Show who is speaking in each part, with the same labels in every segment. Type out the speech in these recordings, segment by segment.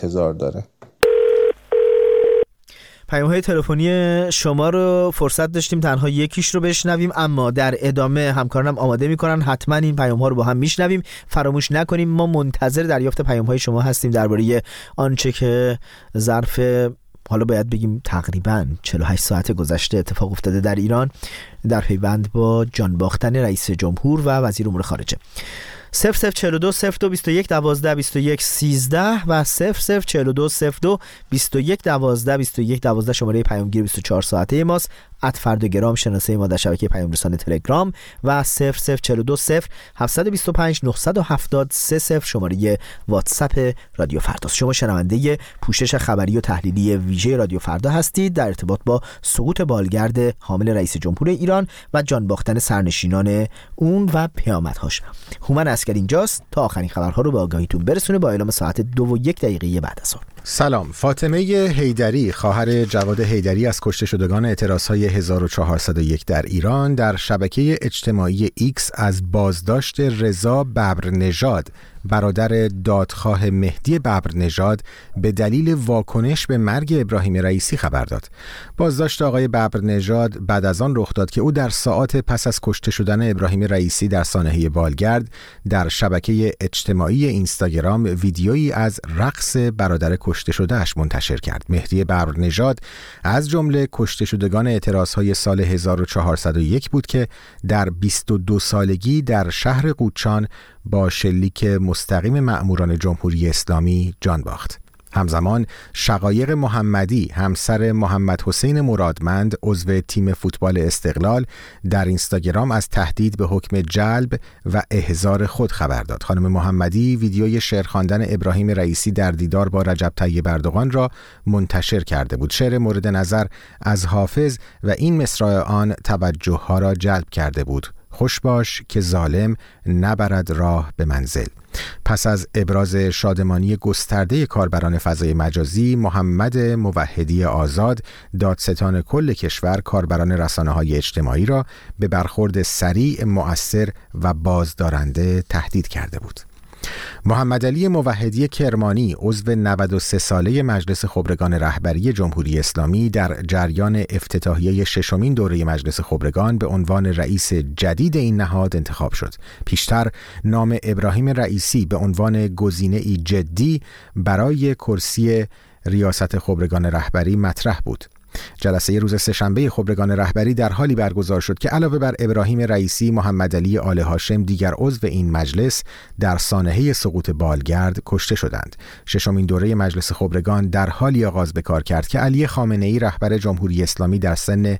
Speaker 1: انتظار داره.
Speaker 2: پیام‌های تلفنی شما رو فرصت داشتیم تنها یکیش رو بشنویم، اما در ادامه همکارانم آماده میکنن حتما این پیام‌ها رو با هم میشنویم. فراموش نکنیم ما منتظر دریافت پیام‌های شما هستیم درباره آنچه که ظرف حالا باید بگیم تقریباً 48 ساعت گذشته اتفاق افتاده در ایران در پیوند با جان باختن رئیس جمهور و وزیر امور خارجه. 0042 02 21 12 21 13 و 0042 02 21 12 21 12 شماره پیامگیر 24 ساعته ماست. @فردگرام شناسه ما در شبکه پیام رسان تلگرام و 0042 725 970 30 شماره واتساپ رادیو فرداست. شما شنونده پوشش خبری و تحلیلی ویژه رادیو فردا هستید در ارتباط با سقوط بالگرد حامل رئیس جمهور ایران و جان باختن سرنشینان اون و پیامدهاش. هومن عسکری اینجاست تا آخرین خبرها رو به آگاهیتون برسونه با اعلام ساعت 2:01 بعد از ظهر.
Speaker 3: سلام. فاطمه حیدری خواهر جواد حیدری از کشته شدگان اعتراضهای 1401 در ایران در شبکه اجتماعی ایکس از بازداشت رضا ببرنژاد برادر دادخواه مهدی ببرنژاد به دلیل واکنش به مرگ ابراهیم رئیسی خبر داد. بازداشت آقای ببرنژاد بعد از آن رخ داد که او در ساعات پس از کشته شدن ابراهیم رئیسی در سانحه بالگرد در شبکه اجتماعی اینستاگرام ویدیویی از رقص برادر کشته شدهش منتشر کرد. مهدی ببرنژاد از جمله کشته شدگان اعتراضهای سال 1401 بود که در 22 سالگی در شهر قوچان با شلیک مستقیم مأموران جمهوری اسلامی جان باخت. همزمان شقایق محمدی همسر محمد حسین مرادمند عضو تیم فوتبال استقلال در اینستاگرام از تهدید به حکم جلب و احضار خود خبر داد. خانم محمدی ویدیوی شعر خواندن ابراهیم رئیسی در دیدار با رجب طیب اردوغان را منتشر کرده بود. شعر مورد نظر از حافظ و این مصرع آن توجه ها را جلب کرده بود: خوش باش که ظالم نبرد راه به منزل. پس از ابراز شادمانی گسترده کاربران فضای مجازی، محمد موحدی آزاد دادستان کل کشور کاربران رسانه‌های اجتماعی را به برخورد سریع، مؤثر و بازدارنده تهدید کرده بود. محمد علی موحدی کرمانی عضو 93 ساله مجلس خبرگان رهبری جمهوری اسلامی در جریان افتتاحیه ششمین دوره مجلس خبرگان به عنوان رئیس جدید این نهاد انتخاب شد. پیشتر نام ابراهیم رئیسی به عنوان گزینه‌ای جدی برای کرسی ریاست خبرگان رهبری مطرح بود. جلسه روز سه‌شنبه خبرگان رهبری در حالی برگزار شد که علاوه بر ابراهیم رئیسی، محمد علی آل هاشم دیگر عضو این مجلس در سانحه سقوط بالگرد کشته شدند. ششمین دوره مجلس خبرگان در حالی آغاز به کار کرد که علی خامنه‌ای رهبر جمهوری اسلامی در سن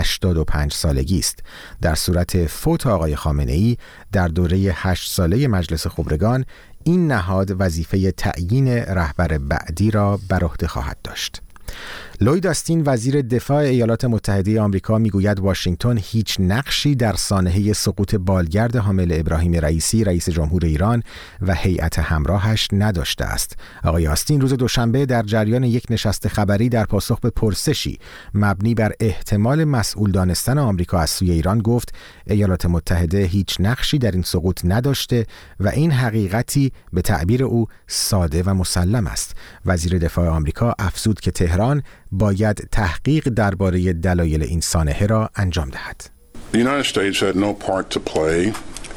Speaker 3: 85 سالگی است. در صورت فوت آقای خامنه‌ای در دوره 8 ساله مجلس خبرگان این نهاد وظیفه تعیین رهبر بعدی را بر عهده خواهد داشت. لوید آستین وزیر دفاع ایالات متحده آمریکا میگوید واشنگتن هیچ نقشی در سانحه سقوط بالگرد حامل ابراهیم رئیسی رئیس جمهور ایران و هیئت همراهش نداشته است. آقای آستین روز دوشنبه در جریان یک نشست خبری در پاسخ به پرسشی مبنی بر احتمال مسئول دانستن آمریکا از سوی ایران گفت ایالات متحده هیچ نقشی در این سقوط نداشته و این حقیقتی به تعبیر او ساده و مسلم است. وزیر دفاع آمریکا افزود که تهران باید تحقیق درباره دلایل این سانحه را انجام دهد.
Speaker 4: The United States had no part to play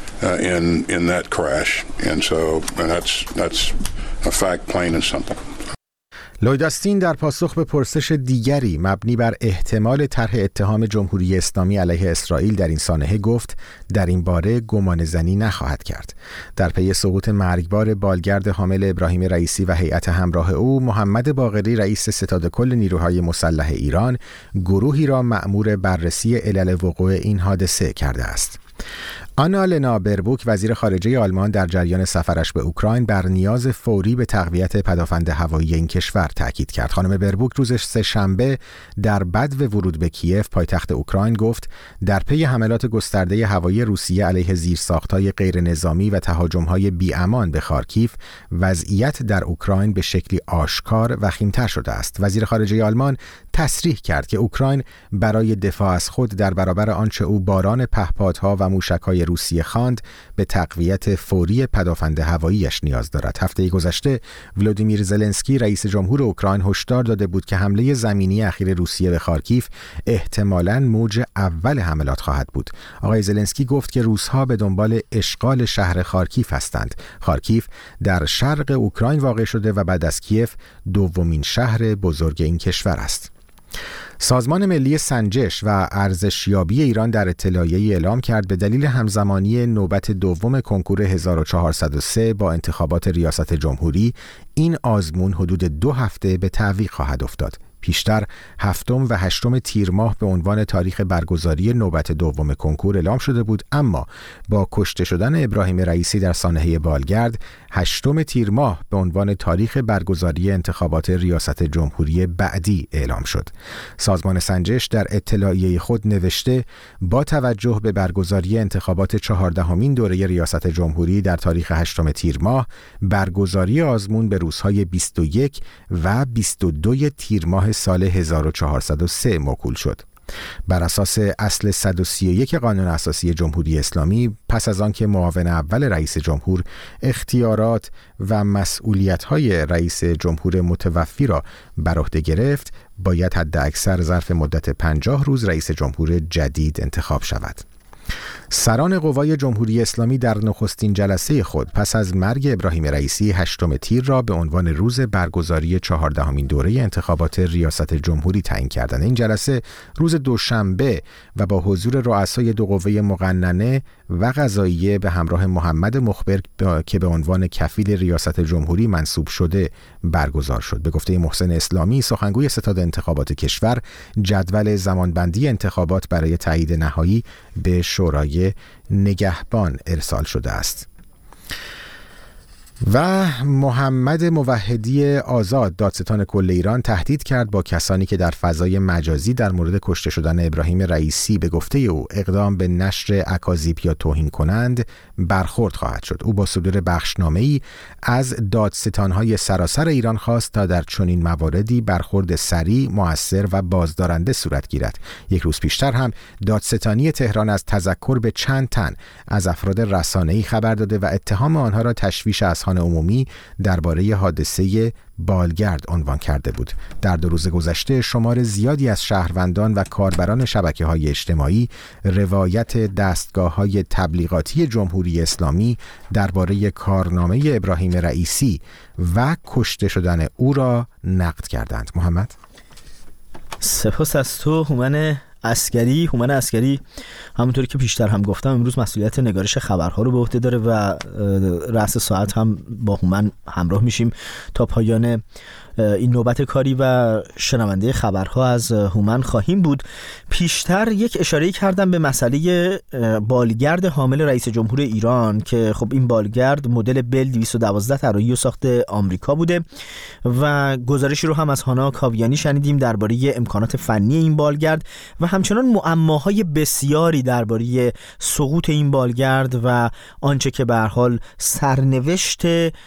Speaker 4: in that crash, and so that's a fact, plain and simple.
Speaker 3: لوید آستین در پاسخ به پرسش دیگری مبنی بر احتمال طرح اتهام جمهوری اسلامی علیه اسرائیل در این سانحه گفت در این باره گمان زنی نخواهد کرد. در پی سقوط مرگبار بالگرد حامل ابراهیم رئیسی و هیئت همراه او، محمد باقری رئیس ستاد کل نیروهای مسلح ایران گروهی را مأمور بررسی علل وقوع این حادثه کرده است. آنالنا بربوک وزیر خارجه آلمان در جریان سفرش به اوکراین بر نیاز فوری به تقویت پدافند هوایی این کشور تاکید کرد. خانم بربوک روز سه‌شنبه در بدو ورود به کیف پایتخت اوکراین گفت در پی حملات گسترده هوایی روسیه علیه زیرساخت‌های غیر نظامی و تهاجم‌های بی‌امان به خارکیف، وضعیت در اوکراین به شکلی آشکار وخیم‌تر شده است. وزیر خارجه آلمان تصریح کرد که اوکراین برای دفاع از خود در برابر آنچه او باران پهپادها و موشک‌های روسیه خواند به تقویت فوری پدافند هواییش نیاز دارد. هفته گذشته ولودیمیر زلنسکی رئیس جمهور اوکراین هشدار داده بود که حمله زمینی اخیر روسیه به خارکیف احتمالاً موج اول حملات خواهد بود. آقای زلنسکی گفت که روس‌ها به دنبال اشغال شهر خارکیف هستند. خارکیف در شرق اوکراین واقع شده و بعد از کیف دومین شهر بزرگ این کشور است. سازمان ملی سنجش و ارزشیابی ایران در اطلاعیه‌ای اعلام کرد به دلیل همزمانی نوبت دوم کنکور 1403 با انتخابات ریاست جمهوری این آزمون حدود 2 هفته به تعویق خواهد افتاد. پیشتر 7 و 8 تیر ماه به عنوان تاریخ برگزاری نوبت دوم کنکور اعلام شده بود، اما با کشته شدن ابراهیم رئیسی در سانحه بالگرد 8 تیر ماه به عنوان تاریخ برگزاری انتخابات ریاست جمهوری بعدی اعلام شد. سازمان سنجش در اطلاعیه خود نوشته با توجه به برگزاری انتخابات 14مین دوره ریاست جمهوری در تاریخ 8 تیر ماه، برگزاری آزمون به روزهای 21 و 22 تیر ماه سال 1403 موکول شد. بر اساس اصل 131 قانون اساسی جمهوری اسلامی، پس از آن که معاون اول رئیس جمهور اختیارات و مسئولیت‌های رئیس جمهور متوفی را بر عهده گرفت، باید حداکثر ظرف مدت 50 روز رئیس جمهور جدید انتخاب شود. سران قوای جمهوری اسلامی در نخستین جلسه خود پس از مرگ ابراهیم رئیسی 8 تیر را به عنوان روز برگزاری 14مین دوره انتخابات ریاست جمهوری تعیین کردند. این جلسه روز دوشنبه و با حضور رؤسای 2 قوه مقننه و قضاییه به همراه محمد مخبر که به عنوان کفیل ریاست جمهوری منصوب شده برگزار شد. به گفته محسن اسلامی، سخنگوی ستاد انتخابات کشور، جدول زمانبندی انتخابات برای تایید نهایی به شورای نگهبان ارسال شده است. و محمد موحدی آزاد، دادستان کل ایران، تهدید کرد با کسانی که در فضای مجازی در مورد کشته شدن ابراهیم رئیسی به گفته او اقدام به نشر اکاذیب یا توهین کنند برخورد خواهد شد. او با صدور بخشنامه‌ای از دادستان‌های سراسر ایران خواست تا در چنین مواردی برخورد سریع، مؤثر و بازدارنده صورت گیرد. 1 روز پیشتر هم دادستانی تهران از تذکر به چند تن از افراد رسانه‌ای خبر داده و اتهام آنها را تشویش اذهان عمومی درباره حادثه بالگرد عنوان کرده بود. در 2 روز گذشته شمار زیادی از شهروندان و کاربران شبکه‌های اجتماعی روایت دستگاه‌های تبلیغاتی جمهوری اسلامی درباره کارنامه ابراهیم رئیسی و کشته شدن او را نقد کردند. محمد،
Speaker 2: سپاس از تو هومن اسکری. همونطوری که پیشتر هم گفتم امروز مسئولیت نگارش خبرها رو به عهده داره و رأس ساعت هم با هومن همراه میشیم تا پایان این نوبت کاری و شنونده خبرها از هومن خواهیم بود. پیشتر یک اشاره کردم به مسئله بالگرد حامل رئیس جمهور ایران که خب این بالگرد مدل بل 212 طراحی و ساخت آمریکا بوده و گزارشی رو هم از هانا کاویانی شنیدیم درباره امکانات فنی این بالگرد و همچنان معماهای بسیاری درباره سقوط این بالگرد و آنچه که به هر حال سرنوشت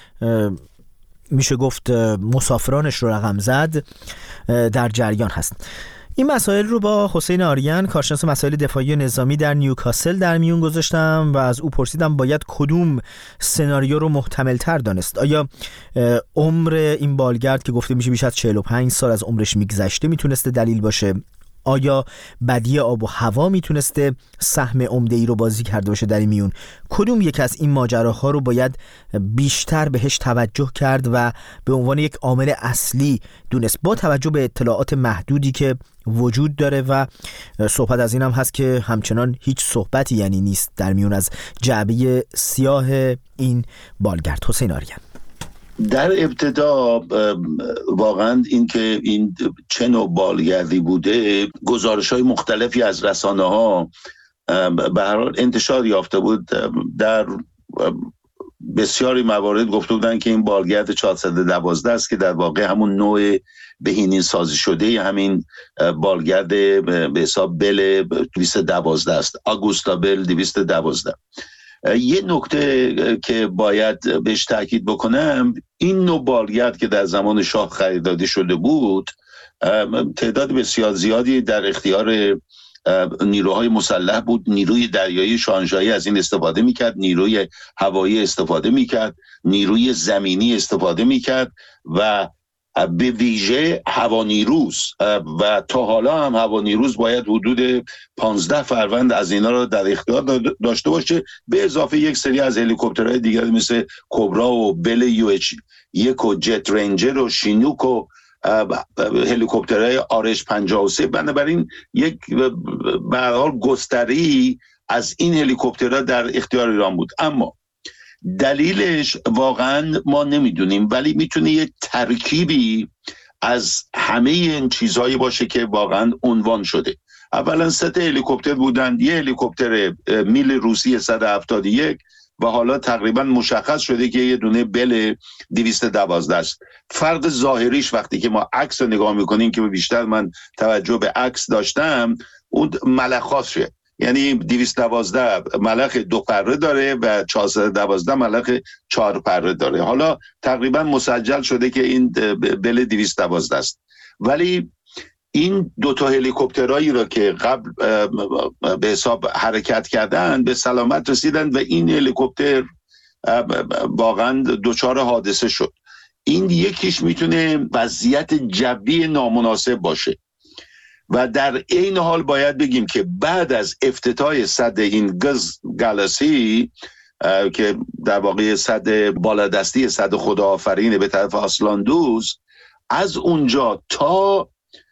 Speaker 2: میشه گفت مسافرانش رو رقم زد در جریان هست. این مسائل رو با حسین آریان، کارشناس مسائل دفاعی و نظامی در نیوکاسل در میون گذاشتم و از او پرسیدم باید کدوم سناریو رو محتمل تر دانست. آیا عمر این بالگرد که گفته میشه بیش از 45 سال از عمرش میگذشته میتونسته دلیل باشه؟ آیا بدی آب و هوا میتونسته سهم عمده‌ای رو بازی کرده باشه در این میون؟ کدوم یک از این ماجراها رو باید بیشتر بهش توجه کرد و به عنوان یک عامل اصلی دونست با توجه به اطلاعات محدودی که وجود داره؟ و صحبت از این هم هست که همچنان هیچ صحبتی یعنی نیست در میون از جعبه سیاه این بالگرد. حسین آریان:
Speaker 1: در ابتدا واقعا این که این چه نوع بالگردی بوده گزارش‌های مختلفی از رسانه‌ها به هر حال انتشار یافته بود. در بسیاری موارد گفته بودن که این بالگرد 412 است که در واقع همون نوع بهینه سازی شده همین بالگرد به حساب بل 212 است، آگوستا بل 212. یه نکته که باید بهش تاکید بکنم، این نوع بالگرد که در زمان شاه خریداری شده بود تعداد بسیار زیادی در اختیار نیروهای مسلح بود، نیروی دریایی شاهنشاهی از این استفاده میکرد، نیروی هوایی استفاده میکرد، نیروی زمینی استفاده میکرد و به ویژه هوانیروز و تا حالا هم هوانیروز باید حدود 15 فروند از اینا رو در اختیار داشته باشه، به اضافه یک سری از هلیکوپترهای دیگر مثل کبرا و بل UH 1 و جت رنجر و شینوک و هلیکوپترهای آرش 53. بنابراین یک به هر حال گستری از این هلیکوپترها در اختیار ایران بود. اما دلیلش واقعا ما نمیدونیم، ولی میتونه یه ترکیبی از همه این چیزهایی باشه که واقعا عنوان شده. اولا 3 هلیکوپتر بودن، یه هلیکوپتر میل روسی 171 و حالا تقریبا مشخص شده که یه دونه بل 212 است. فرق ظاهریش وقتی که ما عکس رو نگاه میکنیم که بیشتر من توجه به عکس داشتم، اون ملخاشه، یعنی 212 ملخ 2 پره داره و 412 ملخ 4 پره داره. حالا تقریبا مسجل شده که این بل 212 است، ولی این 2 هلیکوپترایی را که قبل به حساب حرکت کردن به سلامت رسیدن و این هلیکوپتر واقعا دچار حادثه شد. این یکیش میتونه وضعیت جوی نامناسب باشه و در این حال باید بگیم که بعد از افتتاح سد این گالاسی که در واقع سد بالادستی سد خداآفرین به طرف آسلاندوز، از اونجا تا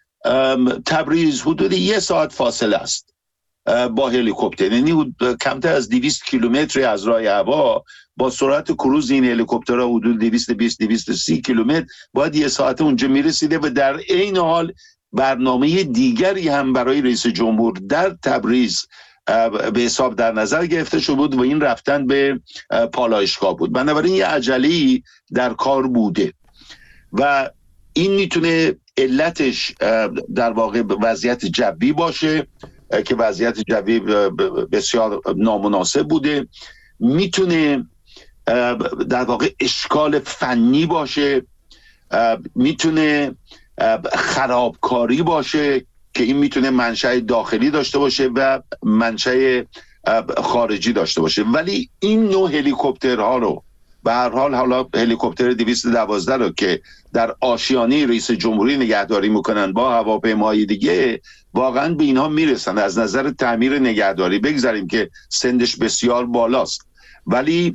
Speaker 1: تبریز حدود 1 ساعت فاصله است با هلیکوپتر، یعنی کمتر از 200 کیلومتر از راه هوا با سرعت کروز این هلیکوپترها حدود 220-230 کیلومتر باید 1 ساعت اونجا میرسیده و در این حال برنامه دیگری هم برای رئیس جمهور در تبریز به حساب در نظر گرفته شده بود و این رفتن به پالایشگاه بود. بنابراین یه عجله‌ای در کار بوده و این میتونه علتش در واقع وضعیت جوی باشه که وضعیت جوی بسیار نامناسب بوده، میتونه در واقع اشکال فنی باشه، میتونه خرابکاری باشه که این میتونه منشأ داخلی داشته باشه و منشأ خارجی داشته باشه. ولی این نوع هلیکوپترها رو به هر حال، حالا هلیکوپتر 212 رو که در آشیانه رئیس جمهوری نگهداری میکنن با هواپیماهای دیگه، واقعا به اینها میرسن. از نظر تعمیر نگهداری بگذاریم که سندش بسیار بالاست، ولی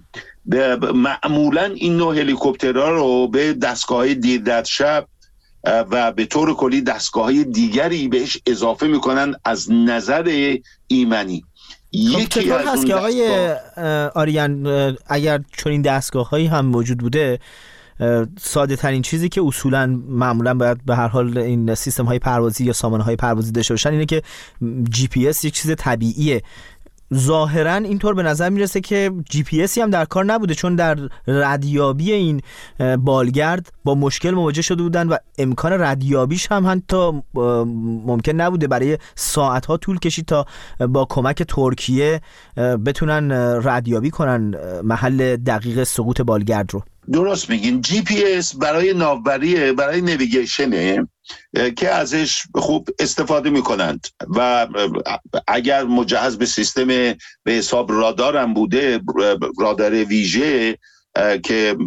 Speaker 1: معمولا این نوع هلیکوپترها رو به دستگاه دیر در شب و به طور کلی دستگاه‌های دیگری بهش اضافه میکنن از نظر ایمنی.
Speaker 2: یکی از هست که آقای آریان اگر چنین دستگاه‌هایی هم موجود بوده، ساده ترین چیزی که اصولا معمولا باید به هر حال این سیستم های پروازی یا سامانه های پروازی داشته باشن اینه که GPS یک چیز طبیعیه. ظاهرا اینطور به نظر میرسه که جی پی اسی هم در کار نبوده، چون در ردیابی این بالگرد با مشکل مواجه شده بودن و امکان ردیابیش هم حتی ممکن نبوده، برای ساعتها طول کشید تا با کمک ترکیه بتونن ردیابی کنن محل دقیق سقوط بالگرد رو.
Speaker 1: درست میگین. جی پی اس برای ناوبریه، برای نویگیشنه که ازش خوب استفاده میکنند و اگر مجهز به سیستم به حساب رادار هم بوده، رادار ویژه که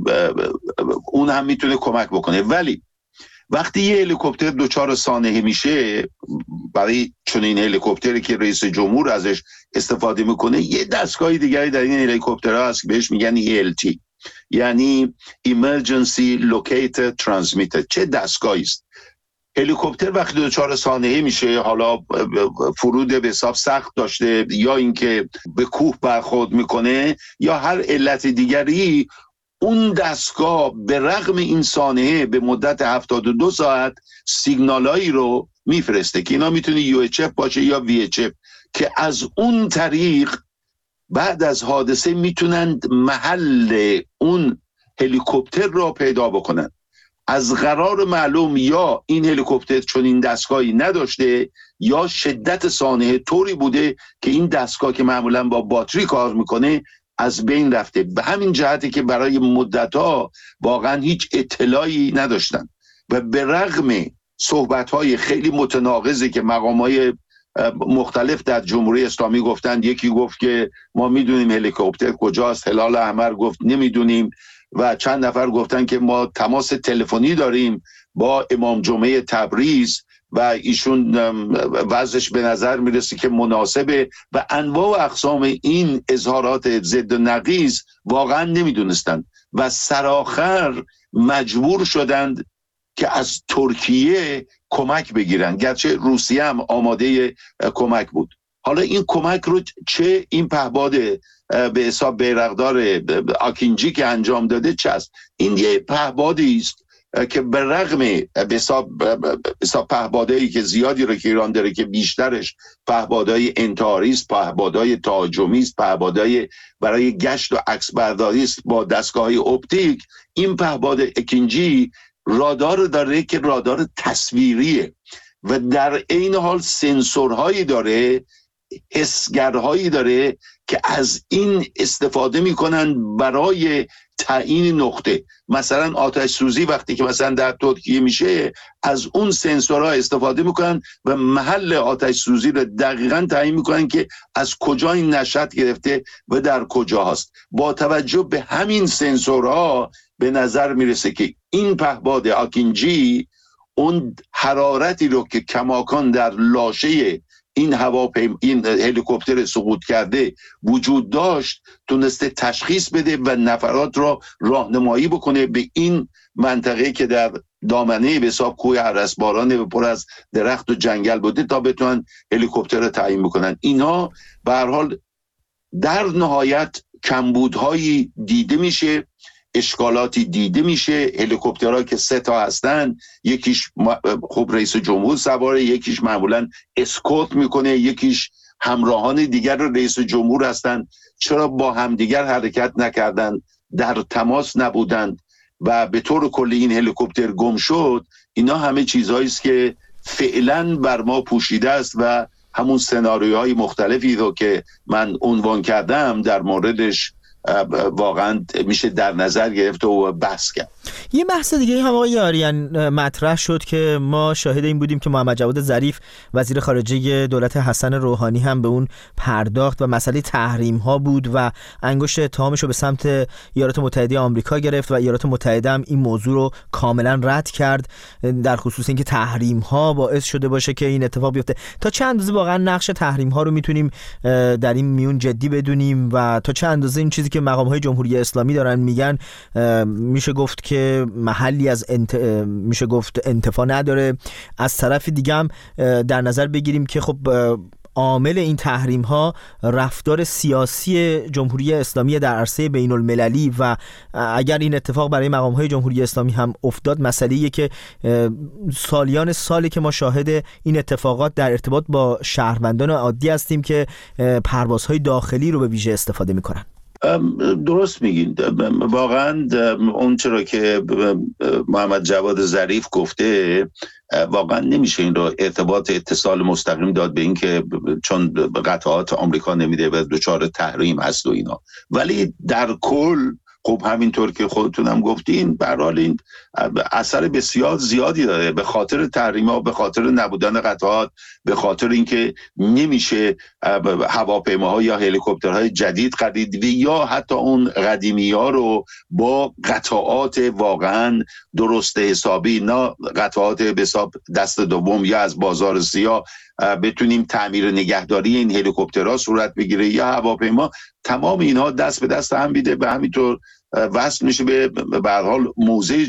Speaker 1: اون هم میتونه کمک بکنه. ولی وقتی یه هلیکوپتر دچار سانحه میشه، برای چنین هلیکوپتری که رئیس جمهور ازش استفاده میکنه، یه دستگاه دیگری در این هلیکوپترها هست که بهش میگن ELT، یعنی Emergency Locator Transmitter. چه دستگاهی است؟ هلیکوپتر وقتی دچار سانحه میشه، حالا فرود به حساب سخت داشته یا اینکه به کوه برخورد میکنه یا هر علت دیگری، اون دستگاه به رغم این سانحه به مدت 72 ساعت سیگنالایی رو میفرسته که اینا میتونه UHF باشه یا VHF، که از اون طریق بعد از حادثه میتونند محل اون هلیکوپتر رو پیدا بکنن. از قرار معلوم یا این هلیکوپتر چون این دستگاهی نداشته یا شدت سانحه طوری بوده که این دستگاه که معمولا با باتری کار میکنه از بین رفته. به همین جهته که برای مدتها واقعا هیچ اطلاعی نداشتن و به رغم صحبت‌های خیلی متناقضی که مقام‌های مختلف در جمهوری اسلامی گفتند. یکی گفت که ما میدونیم هلیکوپتر کجاست، هلال احمر گفت نمیدونیم و چند نفر گفتن که ما تماس تلفنی داریم با امام جمعه تبریز و ایشون وضعش به نظر میرسه که مناسبه و انواع و اقسام این اظهارات ضد و نقیض واقعا نمیدونستند و سرآخر مجبور شدند که از ترکیه کمک بگیرن، گرچه روسیه هم آماده کمک بود. حالا این کمک رو چه این پهپاد به حساب بیرقدار آکینجی که انجام داده چه است؟ این یه پهپادی است که به رغم به حساب پهپادایی که زیادی رو که ایران داره که بیشترش پهپادای انتحاری است، پهپادای تهاجمی است، پهپادای برای گشت و عکس برداری است با دستگاه‌های اپتیک، این پهپاد آکینجی رادار داره که رادار تصویریه و در عین حال سنسورهایی داره، حسگرهایی داره که از این استفاده میکنن برای تعیین نقطه. مثلا آتش سوزی وقتی که مثلا در ترکیه میشه از اون سنسورها استفاده میکنن و محل آتش سوزی رو دقیقاً تعیین میکنن که از کجا این نشأت گرفته و در کجا هست. با توجه به همین سنسورها به نظر میرسه که این پهپاد آکینجی اون حرارتی رو که کماکان در لاشه این این هلیکوپتر سقوط کرده وجود داشت تونسته تشخیص بده و نفرات را راهنمایی بکنه به این منطقه که در دامنه به حساب کوه ارسباران و پر از درخت و جنگل بوده تا بتونن هلیکوپتر رو تعیین بکنن. اینا به هر حال در نهایت کمبودهایی دیده میشه، اشکالاتی دیده میشه. هلیکوپترها که 3 تا هستن، یکیش خب رئیس جمهور سواره، یکیش معمولا اسکورت میکنه، یکیش همراهان دیگر رئیس جمهور هستن. چرا با همدیگر حرکت نکردن، در تماس نبودند و به طور کلی این هلیکوپتر گم شد؟ اینا همه چیزهایی است که فعلا بر ما پوشیده است و همون سناریوهای مختلفی رو که من عنوان کردم در موردش واقعا میشه در نظر گرفت و بحث کرد.
Speaker 2: یه بحث دیگه هم آقای آریان مطرح شد که ما شاهد این بودیم که محمد جواد ظریف وزیر خارجه دولت حسن روحانی هم به اون پرداخت و مسئله تحریم ها بود و انگشت اتهامش رو به سمت ایالات متحده آمریکا گرفت و ایالات متحده هم این موضوع رو کاملا رد کرد در خصوص اینکه تحریم ها باعث شده باشه که این اتفاق بیفته. تا چه اندازه واقعا نقش تحریم ها رو میتونیم در این میون جدی بدونیم و تا چه اندازه این چیزی که مقام های جمهوری اسلامی دارن میگن میشه گفت که محلی از میشه گفت انتفاع نداره؟ از طرف دیگه هم در نظر بگیریم که خب عامل این تحریم ها رفتار سیاسی جمهوری اسلامی در عرصه بین المللی و اگر این اتفاق برای مقام های جمهوری اسلامی هم افتاد، مسئله‌ایه که سالیان سالی که ما شاهد این اتفاقات در ارتباط با شهروندان عادی هستیم که پروازهای داخلی رو به ویژه استفاده میکنن.
Speaker 1: درست میگین. واقعا اون چرا که محمد جواد ظریف گفته واقعا نمیشه این رو ارتباط اتصال مستقیم داد به این که چون قطعات آمریکا نمیده و دچار تحریم هست و اینا، ولی در کل خب همینطور که خودتونم گفتین به هر حال این اثر بسیار زیادی داره به خاطر تحریم‌ها، به خاطر نبودن قطعات، به خاطر اینکه نمیشه هواپیماها یا هلیکوپترهای جدید خرید و یا حتی اون قدیمی‌ها رو با قطعات واقعا درست حسابی، نه قطعات به حساب دست دوم یا از بازار سیاه، بتونیم تعمیر نگهداری این هلیکوپترها صورت بگیره یا هواپیما. تمام اینها دست به دست هم میده و همینطور وصل میشه به هر حال موضع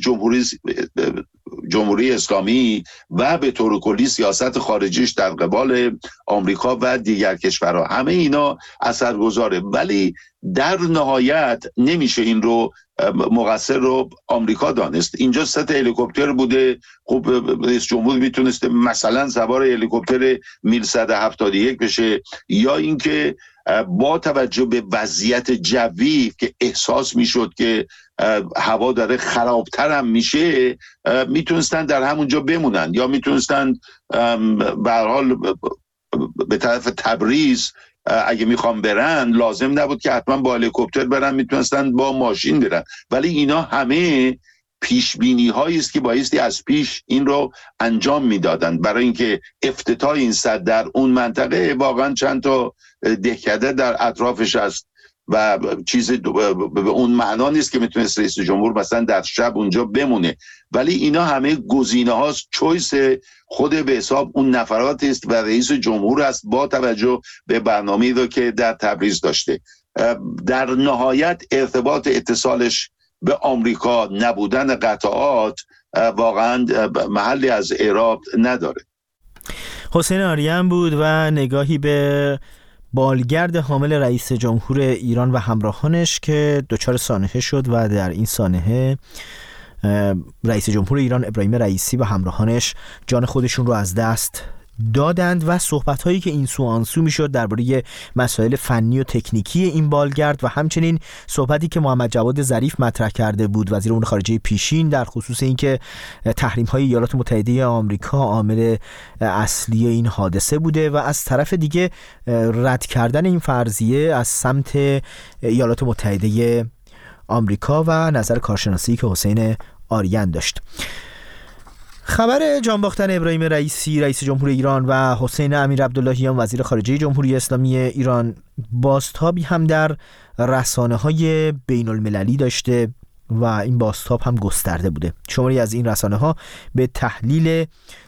Speaker 1: جمهوری اسلامی و به طور کلی سیاست خارجیش در قبال آمریکا و دیگر کشورها. همه اینا اثرگذاره، ولی در نهایت نمیشه این رو مقصر رو آمریکا دانست. اینجا 3 هلیکوپتر بوده، خب رئیس جمهور میتونسته مثلا سوار هلیکوپتر میل 171 بشه، یا اینکه با توجه به وضعیت جوی که احساس میشد که هوا داره خرابتر هم میشه میتونستن در همونجا بمونن، یا میتونستن به هر حال به طرف تبریز اگه میخوام برن لازم نبود که حتما با هلیکوپتر برن، میتونستن با ماشین برن. ولی اینا همه پیش بینی هایی است که بایستی از پیش این رو انجام میدادند، برای اینکه افتتاح این سد در اون منطقه واقعا چند تا دهکده در اطرافش است و چیز به اون معنا نیست که میتونست رئیس جمهور مثلا در شب اونجا بمونه، ولی اینا همه گزینه هاست، چویس خود به حساب اون نفرات است و رئیس جمهور است با توجه به برنامه‌ای رو که در تبریز داشته. در نهایت ارتباط اتصالش به آمریکا، نبودن قطعات واقعا محلی از اعراب نداره.
Speaker 2: حسین آریان بود و نگاهی به بالگرد حامل رئیس جمهور ایران و همراهانش که دچار سانحه شد و در این سانحه رئیس جمهور ایران ابراهیم رئیسی و همراهانش جان خودشون رو از دست دادند و صحبت‌هایی که این سو آن سو می‌شد درباره مسائل فنی و تکنیکی این بالگرد و همچنین صحبتی که محمد جواد ظریف مطرح کرده بود، وزیر امور خارجه پیشین، در خصوص اینکه تحریم‌های ایالات متحده آمریکا عامل اصلی این حادثه بوده و از طرف دیگه رد کردن این فرضیه از سمت ایالات متحده آمریکا و نظر کارشناسی که حسین آریان داشت. خبر جان باختن ابراهیم رئیسی رئیس جمهور ایران و حسین امیرعبداللهیان وزیر خارجه جمهوری اسلامی ایران بازتابی هم در رسانه‌های بین‌المللی داشته و این بازتاب هم گسترده بوده. شماری از این رسانه‌ها به تحلیل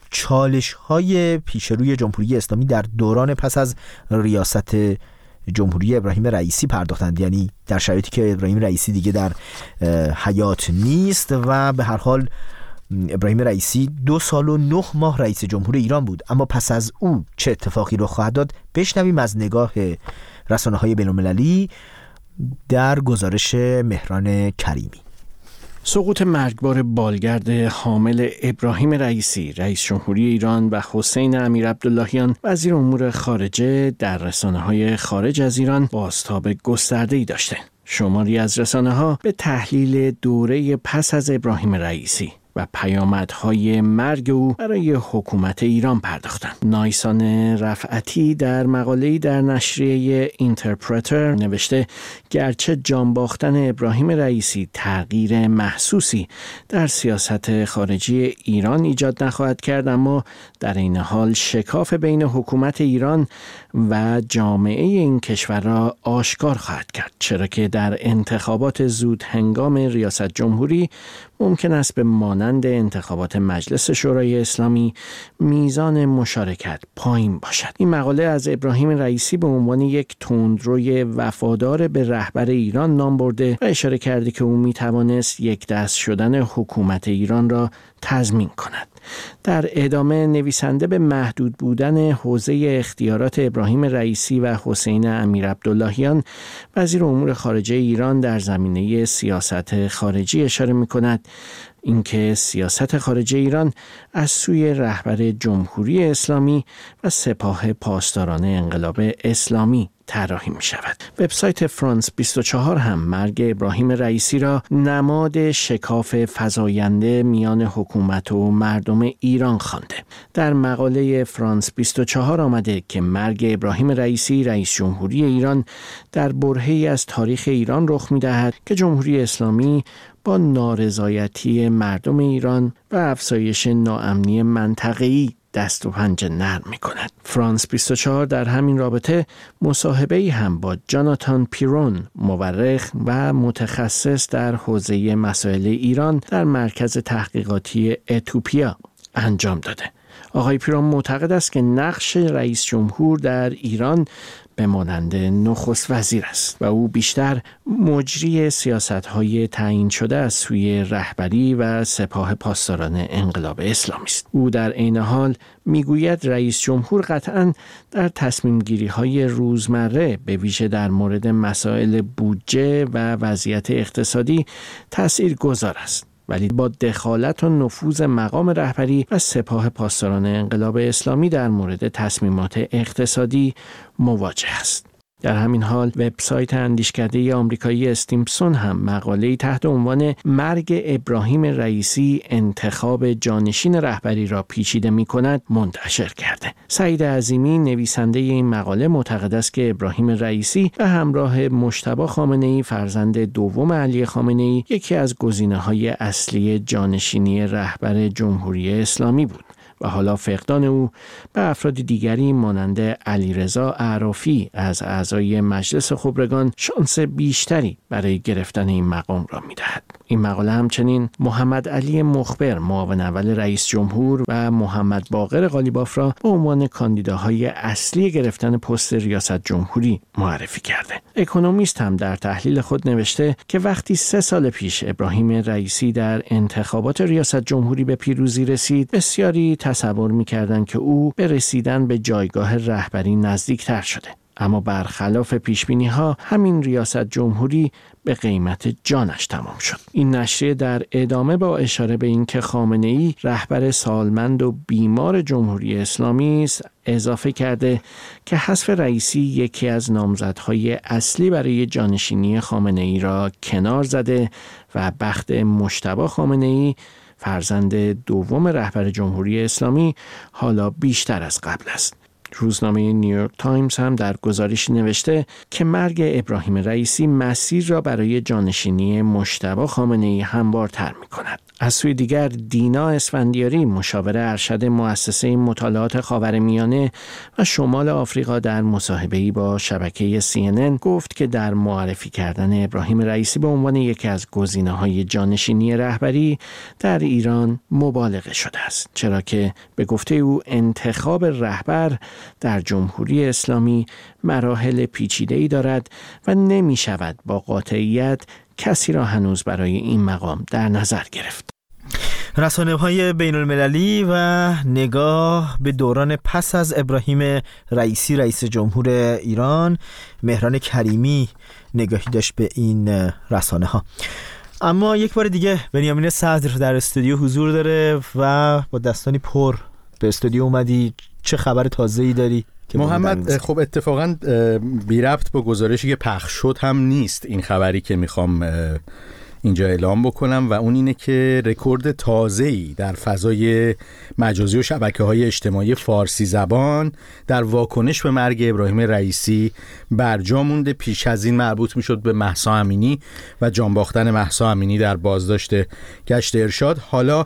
Speaker 2: چالش‌های پیشروی جمهوری اسلامی در دوران پس از ریاست جمهوری ابراهیم رئیسی پرداختند، یعنی در شرایطی که ابراهیم رئیسی دیگه در حیات نیست و به هر حال ابراهیم رئیسی 2 سال و 9 ماه رئیس جمهور ایران بود، اما پس از او چه اتفاقی رخ خواهد داد بشنویم از نگاه رسانه‌های بین‌المللی در گزارش مهران کریمی.
Speaker 5: سقوط مرگبار بالگرد حامل ابراهیم رئیسی رئیس جمهوری ایران و حسین امیرعبداللهیان وزیر امور خارجه در رسانه‌های خارج از ایران بازتاب گسترده‌ای داشته. شماری از رسانه‌ها به تحلیل دوره پس از ابراهیم رئیسی و پیامدهای مرگ او برای حکومت ایران پرداختند. نایسان رفعتی در مقاله‌ای در نشریه اینترپرتر نوشته گرچه جان باختن ابراهیم رئیسی تغییر محسوسی در سیاست خارجی ایران ایجاد نخواهد کرد، اما در این حال شکاف بین حکومت ایران و جامعه این کشور را آشکار خواهد کرد، چرا که در انتخابات زود هنگام ریاست جمهوری ممکن است به مانند انتخابات مجلس شورای اسلامی میزان مشارکت پایین باشد. این مقاله از ابراهیم رئیسی به عنوان یک تندروی وفادار به رهبر ایران نام برده و اشاره کرده که او میتوانست یک دست شدن حکومت ایران را تضمین کند. در ادامه نویسنده به محدود بودن حوزه اختیارات ابراهیم رئیسی و حسین امیرعبداللهیان وزیر امور خارجه ایران در زمینه سیاست خارجی اشاره می‌کند، اینکه سیاست خارجی ایران از سوی رهبر جمهوری اسلامی و سپاه پاسداران انقلاب اسلامی طراحی می شود. وبسایت فرانس 24 هم مرگ ابراهیم رئیسی را نماد شکاف فزاینده میان حکومت و مردم ایران خوانده. در مقاله فرانس 24 آمده که مرگ ابراهیم رئیسی رئیس جمهوری ایران در برهه‌ای از تاریخ ایران رخ می دهد که جمهوری اسلامی با نارضایتی مردم ایران و افزایش ناامنی منطقه‌ای دست و پنجه نرم می کند. فرانس 24 در همین رابطه مصاحبه‌ای هم با جاناتان پیرون، مورخ و متخصص در حوزه مسائل ایران در مرکز تحقیقاتی اتوپیا انجام داده. آقای پیرون معتقد است که نقش رئیس جمهور در ایران به مانند نخست وزیر است و او بیشتر مجری سیاست‌های تعیین شده از سوی رهبری و سپاه پاسداران انقلاب اسلامی است. او در عین حال میگوید رئیس جمهور قطعاً در تصمیم‌گیری‌های روزمره به ویژه در مورد مسائل بودجه و وضعیت اقتصادی تأثیرگذار است، ولی با دخالت و نفوذ مقام رهبری و سپاه پاسداران انقلاب اسلامی در مورد تصمیمات اقتصادی مواجه است. در همین حال وبسایت اندیشکده آمریکایی استیمپسون هم مقاله‌ای تحت عنوان مرگ ابراهیم رئیسی انتخاب جانشین رهبری را پیچیده می‌کند منتشر کرده. سعید عظیمی نویسنده این مقاله معتقد است که ابراهیم رئیسی به همراه مجتبی خامنه‌ای فرزند دوم علی خامنه‌ای یکی از گزینه‌های اصلی جانشینی رهبر جمهوری اسلامی بود و حالا فقدان او به افراد دیگری مانند علیرضا اعرافی از اعضای مجلس خبرگان شانس بیشتری برای گرفتن این مقام را می‌دهد. این مقاله همچنین محمد علی مخبر معاون اول رئیس جمهور و محمد باقر قالیباف را به عنوان کاندیداهای اصلی گرفتن پست ریاست جمهوری معرفی کرده. اکونومیست هم در تحلیل خود نوشته که وقتی 3 سال پیش ابراهیم رئیسی در انتخابات ریاست جمهوری به پیروزی رسید، بسیاری تصور می‌کردند که او به رسیدن به جایگاه رهبری نزدیکتر شده. اما برخلاف پیشبینی‌ها همین ریاست جمهوری به قیمت جانش تمام شد. این نشریه در ادامه با اشاره به اینکه خامنه‌ای رهبر سالمند و بیمار جمهوری اسلامی است اضافه کرده که حذف رئیسی یکی از نامزدهای اصلی برای جانشینی خامنه‌ای را کنار زده و بخت مجتبی خامنه‌ای فرزند دوم رهبر جمهوری اسلامی حالا بیشتر از قبل است. روزنامه نیویورک تایمز هم در گزارشی نوشته که مرگ ابراهیم رئیسی مسیر را برای جانشینی مجتبی خامنه‌ای هموارتر می‌کند. از سوی دیگر دینا اسفندیاری مشاور ارشد مؤسسه مطالعات خاورمیانه و شمال آفریقا در مصاحبه‌ای با شبکه CNN گفت که در معرفی کردن ابراهیم رئیسی به عنوان یکی از گزینه‌های جانشینی رهبری در ایران مبالغه شده است، چرا که به گفته او انتخاب رهبر در جمهوری اسلامی مراحل پیچیده‌ای دارد و نمی‌شود با قاطعیت کسی را هنوز برای این مقام در نظر گرفت.
Speaker 2: رسانه‌های بین‌المللی و نگاه به دوران پس از ابراهیم رئیسی رئیس جمهور ایران، مهران کریمی نگاهی داشت به این رسانه‌ها. اما یک بار دیگه بنیامین صدر در استودیو حضور داره و با دستانی پر به استودیو اومدی. چه خبر تازه‌ای داری؟
Speaker 6: محمد، خب اتفاقا بی ربط با گزارشی که پخش شد هم نیست این خبری که میخوام اینجا اعلام بکنم و اون اینه که رکورد تازه‌ای در فضای مجازی و شبکه‌های اجتماعی فارسی زبان در واکنش به مرگ ابراهیم رئیسی برجا مونده. پیش از این مربوط میشد به مهسا امینی و جان باختن مهسا امینی در بازداشت گشت ارشاد. حالا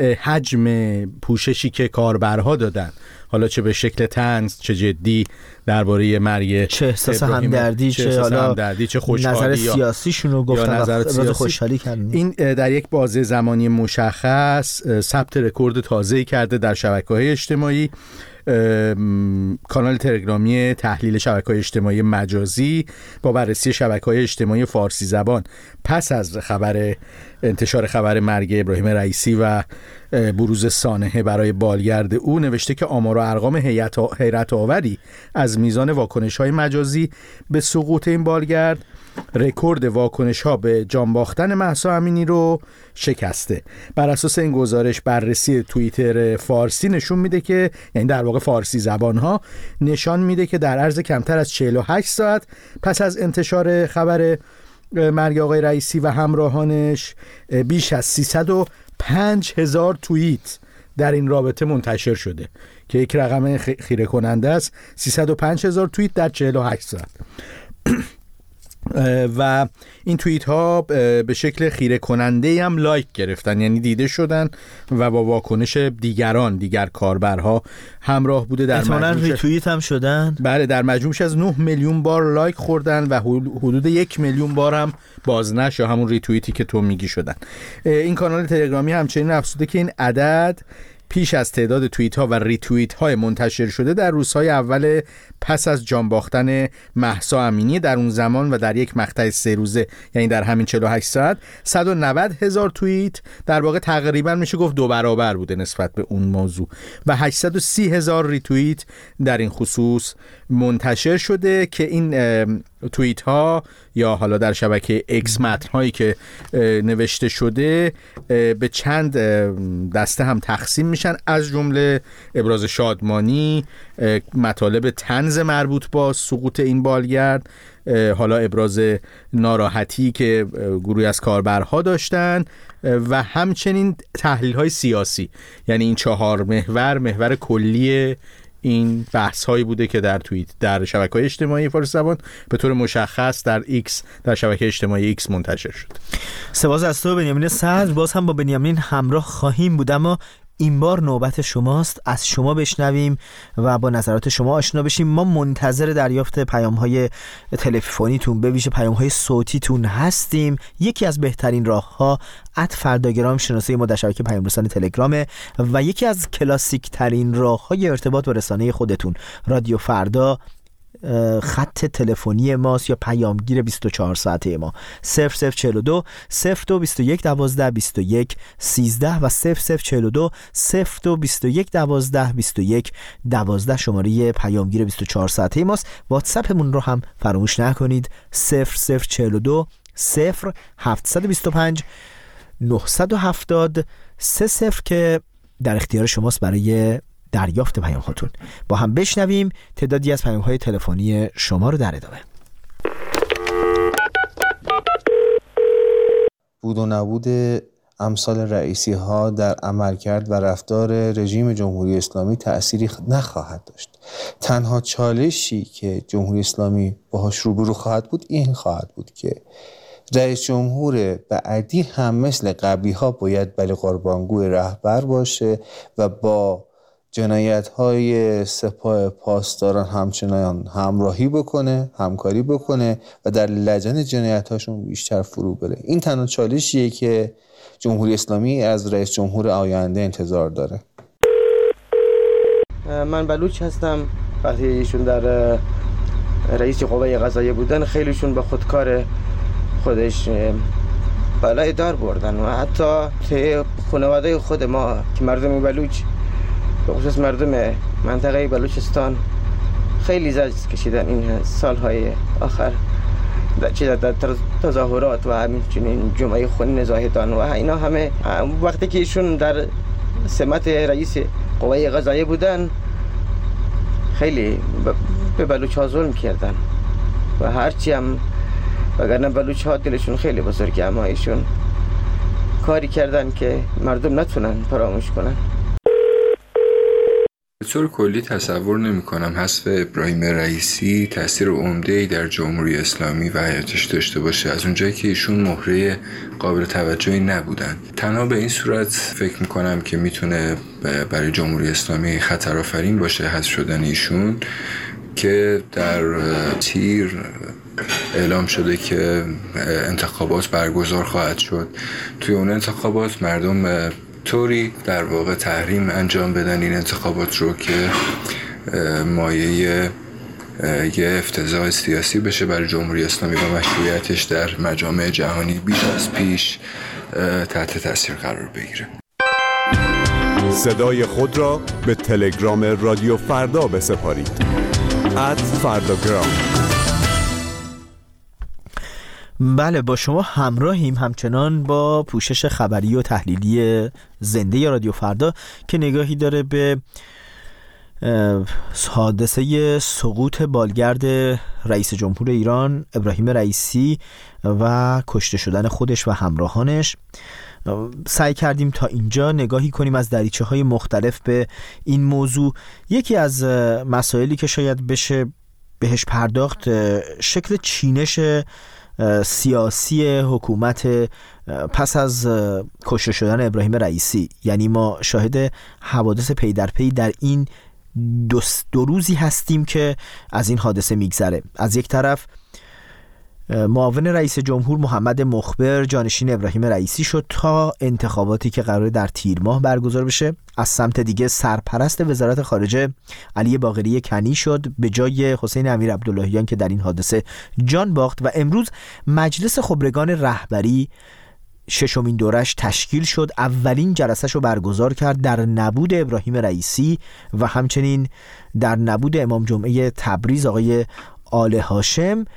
Speaker 6: حجم پوششی که کاربرها دادن، حالا چه به شکل طنز چه جدی، درباره مرگ،
Speaker 2: چه احساس همدردی، چه حالا
Speaker 6: چه خوشحالی،
Speaker 2: نظر سیاسیشون رو گفتن، خوشحالی کردن،
Speaker 6: این در یک بازه زمانی مشخص ثبت رکورد تازه‌ای کرده در شبکه‌های اجتماعی. کانال تلگرامی تحلیل شبکه‌های اجتماعی مجازی با بررسی شبکه‌های اجتماعی فارسی زبان پس از انتشار خبر مرگ ابراهیم رئیسی و بروز سانحه برای بالگرد او نوشته که آمار و ارقام حیرت آوری از میزان واکنش‌های مجازی به سقوط این بالگرد رکورد واکنش‌ها به جان باختن مهسا امینی رو شکسته. بر اساس این گزارش بررسی توییتر فارسی نشون میده که، یعنی در واقع فارسی زبان‌ها نشان میده که در عرض کمتر از 48 ساعت پس از انتشار خبر مرگ آقای رئیسی و همراهانش بیش از 305,000 توییت در این رابطه منتشر شده که یک رقم خیره کننده است. 305,000 توییت در 48 ساعت. و این توییت ها به شکل خیره کننده هم لایک گرفتن، یعنی دیده شدن و با واکنش دیگر کاربرها همراه بوده. در
Speaker 2: مجموعش ریتوییت هم شدن.
Speaker 6: بله، در مجموعش از 9 میلیون بار لایک خوردن و حدود 1 میلیون بار هم بازنشر یا همون ریتوییتی که تو میگی شدن. این کانال تلگرامی همچنین افزوده که این عدد پیش از تعداد توییت ها و ریتوییت های منتشر شده در روزهای اول پس از جان باختن مهسا امینی. در اون زمان و در یک مقطع 3 روزه، یعنی در همین 48 ساعت، 190,000 توییت، در واقع تقریبا میشه گفت 2 برابر بوده نسبت به اون موضوع، و 830,000 ریتوییت در این خصوص منتشر شده که این توییت ها یا حالا در شبکه اکس متن هایی که نوشته شده به چند دسته هم تقسیم میشن، از جمله ابراز شادمانی، مطالب طنز مربوط با سقوط این بالگرد، حالا ابراز ناراحتی که گروهی از کاربرها داشتن و همچنین تحلیل های سیاسی. یعنی این 4 محور کلی این بحث هایی بوده که در توییت در شبکه‌های اجتماعی فارسی زبان به طور مشخص در ایکس، در شبکه اجتماعی ایکس منتشر شد.
Speaker 2: سپاس از تو بنیامین صدر. باز هم با بنیامین همراه خواهیم بود، اما این بار نوبت شماست. از شما بشنویم و با نظرات شما آشنا بشیم. ما منتظر دریافت پیام‌های تلفنیتون، به ویژه پیام‌های صوتیتون هستیم. یکی از بهترین راه‌ها @فرداگرام شناسه ما در شبکه پیام رسان تلگرام و یکی از کلاسیک ترین راه‌های ارتباط با رسانه خودتون رادیو فردا خط تلفنی ماست یا پیامگیر 24 ساعته ما 0042 0221 12 21 13 و 0042 0221 12 21 12 شماره پیامگیر 24 ساعته ماست. واتساپمون رو هم فراموش نکنید 0042 0725 970 30 که در اختیار شماست برای دریافت پیام هاتون. با هم بشنویم تعدادی از پیام های تلفنی شما رو در ادامه.
Speaker 7: بود و نبود امثال رئیسی ها در عملکرد و رفتار رژیم جمهوری اسلامی تأثیری نخواهد داشت. تنها چالشی که جمهوری اسلامی باهاش روبرو خواهد بود این خواهد بود که رئیس جمهور بعدی هم مثل قبلی ها باید بله قربانگوی رهبر باشه و با جنایت‌های سپاه پاسداران همچنان همراهی بکنه، همکاری بکنه و در لجن جنایت‌هاشون بیشتر فرو بره. این تنها چالشیه که جمهوری اسلامی از رئیس جمهور آینده انتظار داره.
Speaker 8: من بلوچ هستم. وقتی ایشون در رئیس قوه قضاییه بودن خیلیشون به خودکار خودش بالای دار بردن و حتی خانواده خود ما که مردم بلوچ به خصوص مردم منطقه بلوچستان خیلی زجر کشیدن این سالهای آخر در تظاهرات و همچنین جمعه خونین زاهدان و اینا همه. وقتی که ایشون در سمت رئیس قوه قضاییه بودن خیلی به بلوچ ها ظلم کردن و هرچی هم وگرنه بلوچ ها دلشون خیلی بزرگه، اما ایشون کاری کردن که مردم نتونن فراموش کنن.
Speaker 9: به طور کلی تصور نمی کنم حذف ابراهیم رئیسی تأثیر عمده‌ای در جمهوری اسلامی و حیاتش داشته باشه، از اونجایی که ایشون مهره قابل توجهی نبودن. تنها به این صورت فکر می کنم که میتونه برای جمهوری اسلامی خطرآفرین باشه حذف شدن ایشون، که در تیر اعلام شده که انتخابات برگزار خواهد شد. توی اون انتخابات مردم طوری در واقع تحریم انجام بدن این انتخابات رو که مایه یه افتضاح سیاسی بشه برای جمهوری اسلامی و مشروعیتش در مجامع جهانی بیش از پیش تحت تاثیر قرار بگیره.
Speaker 10: صدای خود را به تلگرام رادیو فردا بسپارید @فرداگرام.
Speaker 2: بله، با شما همراهیم همچنان با پوشش خبری و تحلیلی زنده رادیو فردا که نگاهی داره به حادثه سقوط بالگرد رئیس جمهور ایران ابراهیم رئیسی و کشته شدن خودش و همراهانش. سعی کردیم تا اینجا نگاهی کنیم از دریچه‌های مختلف به این موضوع. یکی از مسائلی که شاید بشه بهش پرداخت شکل چینش سیاسی حکومت پس از کشته شدن ابراهیم رئیسی. یعنی ما شاهد حوادث پی در پی در این دو روزی هستیم که از این حادثه میگذره. از یک طرف معاون رئیس جمهور محمد مخبر جانشین ابراهیم رئیسی شد تا انتخاباتی که قراره در تیر ماه برگزار بشه. از سمت دیگه سرپرست وزارت خارجه علی باقری کنی شد به جای حسین امیرعبداللهیان که در این حادثه جان باخت و امروز مجلس خبرگان رهبری ششمین دورش تشکیل شد. اولین جلسه‌ش رو برگزار کرد در نبود ابراهیم رئیسی و همچنین در نبود امام جمعه تبریز آقای آل هاشم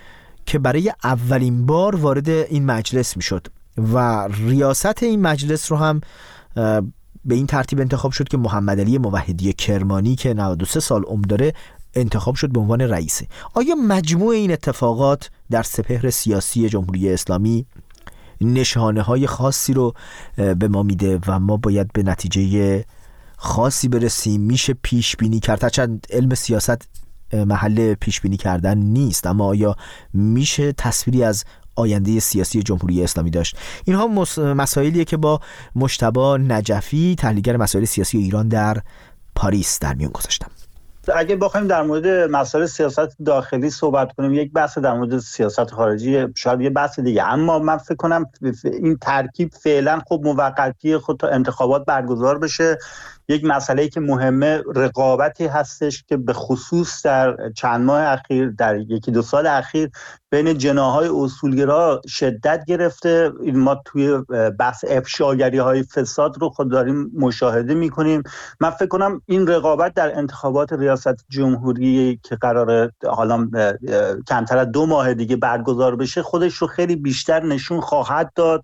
Speaker 2: که برای اولین بار وارد این مجلس میشد و ریاست این مجلس رو هم به این ترتیب انتخاب شد که محمد علی موحدی کرمانی که 93 سال عمر داره انتخاب شد به عنوان رئیس. آیا مجموع این اتفاقات در سپهر سیاسی جمهوری اسلامی نشانه های خاصی رو به ما میده و ما باید به نتیجه خاصی برسیم؟ میشه پیش بینی کرد؟ هرچند علم سیاست محل پیش بینی کردن نیست، اما آیا میشه تصویری از آینده سیاسی جمهوری اسلامی داشت؟ اینها مسائلیه که با مجتبی نجفی تحلیلگر مسائل سیاسی ایران در پاریس در میون گذاشتم.
Speaker 11: اگه بخوایم در مورد مسائل سیاست داخلی صحبت کنیم، یک بحث در مورد سیاست خارجی شاید یه بحث دیگه، اما من فکر کنم این ترکیب فعلا خب موقتی خود تا انتخابات برگزار بشه. یک مسئله که مهمه رقابتی هستش که به خصوص در چند ماه اخیر، در یکی دو سال اخیر بین جناح‌های اصولگرا شدت گرفته. ما توی بحث افشاگری‌های فساد رو خود داریم مشاهده می‌کنیم. من فکر کنم این رقابت در انتخابات ریاست جمهوری که قراره حالا کمتر از 2 ماه دیگه برگزار بشه خودش رو خیلی بیشتر نشون خواهد داد.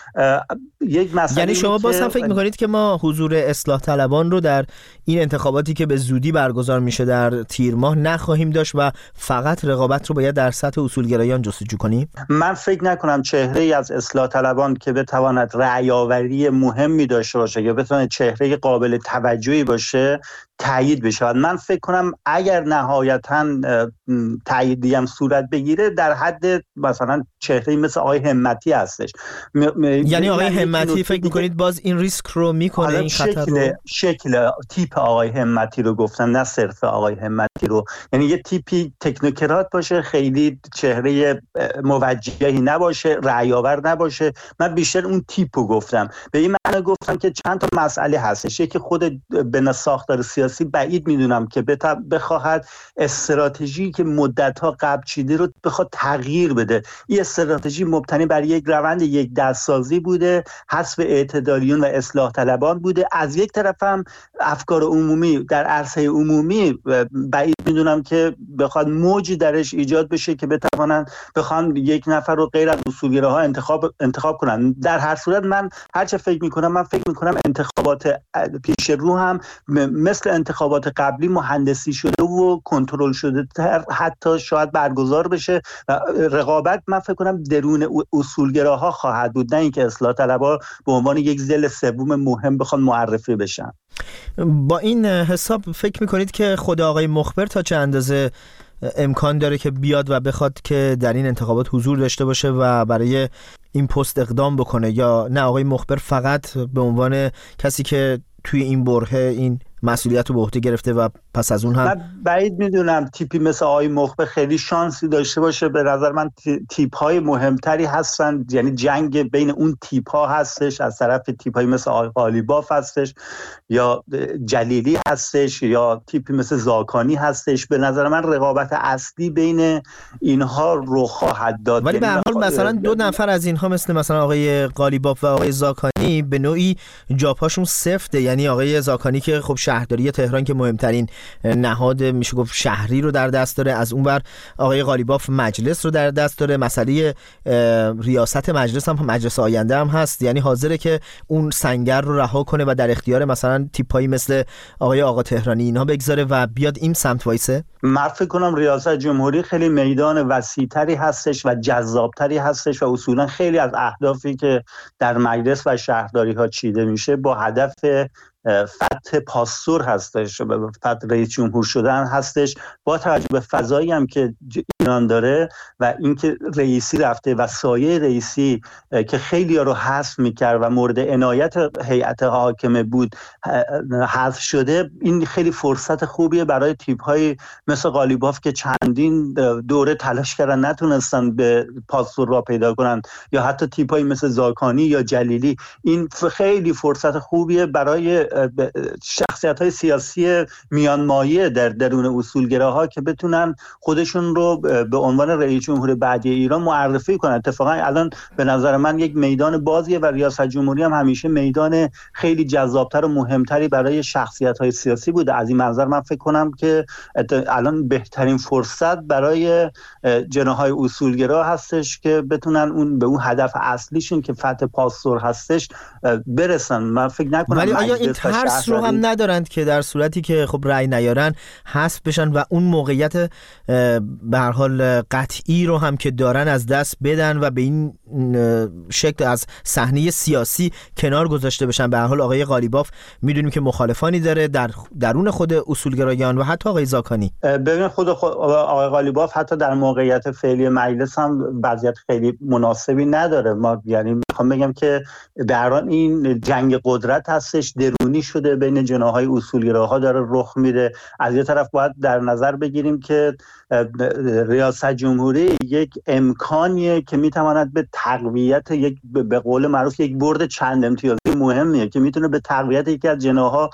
Speaker 11: یک مسئله،
Speaker 2: یعنی شما باز هم فکر می‌کنید که ما حضور اصلاح طلبان رو در این انتخاباتی که به زودی برگزار میشه در تیر ماه نخواهیم داشت و فقط رقابت رو باید در سطح اصولگرایان جستجو کنیم؟
Speaker 11: من فکر نکنم چهره‌ای از اصلاح طلبان که بتواند رأی‌آوری مهمی داشته باشه یا بتونه چهره قابل توجهی باشه تایید بشه. من فکر کنم اگر نهایتاً تاییدی هم صورت بگیره در حد مثلا چهره‌ای مثل آقای همتی هستش.
Speaker 2: یعنی آقای همتی فکر می‌کنید باز این ریسک رو میکنه؟ این خطر رو
Speaker 11: شکل تیپ آقای همتی رو گفتم، نه صرف آقای همتی رو، یعنی یه تیپی تکنوکرات باشه، خیلی چهره موجهی نباشه، رأی‌آور نباشه. من بیشتر اون تیپ رو گفتم. به این معنی گفتم که چند تا مسئله هستش. یکی خود بنا ساختار سیاسی بعید میدونم که بخواهد استراتژی که مدت‌ها قبل چیده رو بخواد تغییر بده. این استراتژی مبتنی بر یک روند یک دستسازی بوده، حذف اعتدالیون و اصلاح طلبان بوده. از یک طرف هم افکار عمومی در عرصه عمومی بعید میدونم که بخواد موجی درش ایجاد بشه که بخوان یک نفر رو غیر از اصولگراها انتخاب کنن. در هر صورت من هرچه فکر میکنم انتخابات پیش رو هم مثل انتخابات قبلی مهندسی شده و کنترل شده حتی شاید برگزار بشه و رقابت من فکر کنم درون اصولگراها خواهد بود، نه اینکه اصلاح طلبها به عنوان یک ضلع سوم مهم بخوان معرفی بشن.
Speaker 2: با این حساب فکر میکنید که خود آقای مخبر تا چه اندازه امکان داره که بیاد و بخواد که در این انتخابات حضور داشته باشه و برای این پست اقدام بکنه، یا نه آقای مخبر فقط به عنوان کسی که توی این برهه این مسئولیت رو به عهده گرفته و پس از اون هم
Speaker 11: من بعید میدونم تیپی مثل آقای مخبر خیلی شانسی داشته باشه. به نظر من تیپ‌های مهمتری هستن، یعنی جنگ بین اون تیپ‌ها هستش. از طرف تیپ‌های مثل آقای قالیباف هستش یا جلیلی هستش یا تیپی مثل زاکانی هستش. به نظر من رقابت اصلی بین اینها رخ خواهد داد.
Speaker 2: ولی به هر حال مثلا 2 نفر از اینها مثلا آقای قالیباف و آقای زاکانی به نوعی جاپاشون سفته. یعنی آقای زاکانی که خب شهرداری تهران که مهمترین نهاد میشه گفت شهری رو در دست داره، از اونور آقای قالیباف مجلس رو در دست داره، مسئله ریاست مجلس هم مجلس آینده هم هست، یعنی حاضره که اون سنگر رو رها کنه و در اختیار مثلا تیپایی مثل آقای آقا تهرانی اینها بگذاره و بیاد این سمت وایسه.
Speaker 11: من فکر کنم ریاست جمهوری خیلی میدان وسیع‌تری هستش و جذاب‌تری هستش و اصولا خیلی از اهدافی که در مجلس و شهرداری‌ها چیده میشه با هدف فتح پاستور هستش، فتح رئیس جمهور شدن هستش، با توجه به فضایی هم که ایران داره و اینکه رئیسی رفته و سایه رئیسی که خیلی ها رو حذف میکرد و مورد عنایت هیئت حاکمه بود حذف شده. این خیلی فرصت خوبیه برای تیپ‌های مثل قالیباف که چندین دوره تلاش کردن نتونستن به پاستور را پیدا کنن، یا حتی تیپ‌های مثل زاکانی یا جلیلی. این خیلی فرصت خوبیه برای شخصیت‌های سیاسی میانمایه در درون اصولگراها که بتونن خودشون رو به عنوان رئیس جمهور بعدی ایران معرفی کنن. اتفاقا الان به نظر من یک میدان بازیه و ریاست جمهوری هم همیشه میدان خیلی جذابتر و مهمتری برای شخصیت‌های سیاسی بوده. از این منظر من فکر کنم که الان بهترین فرصت برای جناح‌های اصولگرا هستش که بتونن به اون هدف اصلیشون که فتح پاستور هستش برسن. من فکر نکنم.
Speaker 2: ولی آیا این ترس رو هم ندارند که در صورتی که خب رأی نیارن حذف بشن و اون موقعیت به هر حال قطعی رو هم که دارن از دست بدن و به این شکل از صحنه سیاسی کنار گذاشته بشن؟ به هر حال آقای قالیباف میدونیم که مخالفانی داره در درون خود اصولگرایان و حتی آقای زاکانی.
Speaker 11: ببین خود آقای قالیباف حتی در موقعیت فعلی مجلس هم وضعیت خیلی مناسبی نداره. ما یعنی میخوام بگم که در این جنگ قدرت هستش، درونی شده بین جناح‌های اصولگراها داره رخ میده. از یه طرف باید در نظر بگیریم که ریاست جمهوری یک امکانیه که میتواند به تقویت یک به قول معروف یک برد چند امتیازی مهمیه که میتونه به تقویت یکی از جناح‌ها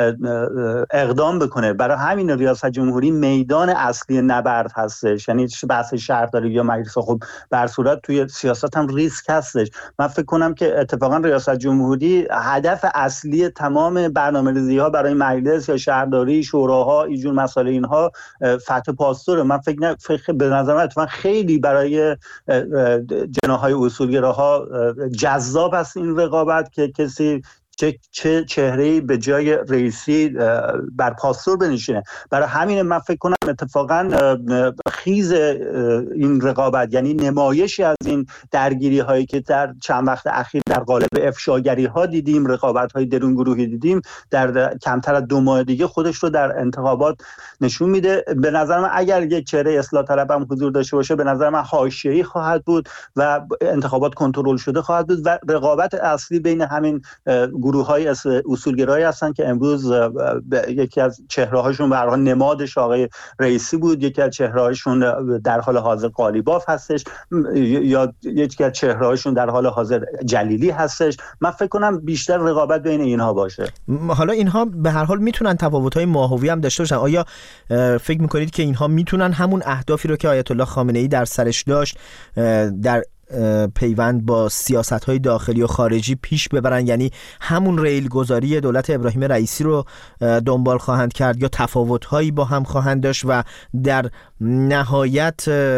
Speaker 11: اقدام بکنه. برای همین ریاست جمهوری میدان اصلی نبرد هستش، یعنی بحث شهرداری یا مجلس. خب به هر صورت توی سیاست هم ریسک هستش. من فکر کنم که اتفاقا ریاست جمهوری هدف اصلی تمام برنامه‌ریزی‌ها برای مجلس یا شهرداری، شوراها، اینجور مسائل اینها فتح پاستور. من فکر به نظر من اتفاقا خیلی برای جناح‌های اصولگراها جذاب است این رقابت که کسی چه چهره‌ای به جای رئیسی بر پاستور بنشینه. برای همین من فکر کنم اتفاقا خیز این رقابت، یعنی نمایشی از این درگیری هایی که در چند وقت اخیر در قالب افشاگری ها دیدیم، رقابت های درون گروهی دیدیم، در کمتر از 2 ماه دیگه خودش رو در انتخابات نشون میده. به نظر من اگر یک چهره اصلاح طلب هم حضور داشته باشه، به نظر من حاشیه‌ای خواهد بود و انتخابات کنترل شده خواهد بود و رقابت اصلی بین همین گروه‌های اصولگرایی هستن که امروز یکی از چهره‌هاشون به هر حال نمادش آقای رئیسی بود، یکی از چهره‌هاشون در حال حاضر قالیباف هستش یا یکی از چهره‌هاشون در حال حاضر جلیلی هستش. من فکر کنم بیشتر رقابت بین اینها باشه.
Speaker 2: حالا اینها به هر حال میتونن تفاوت‌های ماهوی هم داشته باشن. آیا فکر می‌کنید که اینها میتونن همون اهدافی رو که آیت الله خامنه‌ای در سرش داشت در پیوند با سیاست‌های داخلی و خارجی پیش ببرن، یعنی همون ریل گذاری دولت ابراهیم رئیسی رو دنبال خواهند کرد یا تفاوت‌هایی با هم خواهند داشت و در نهایت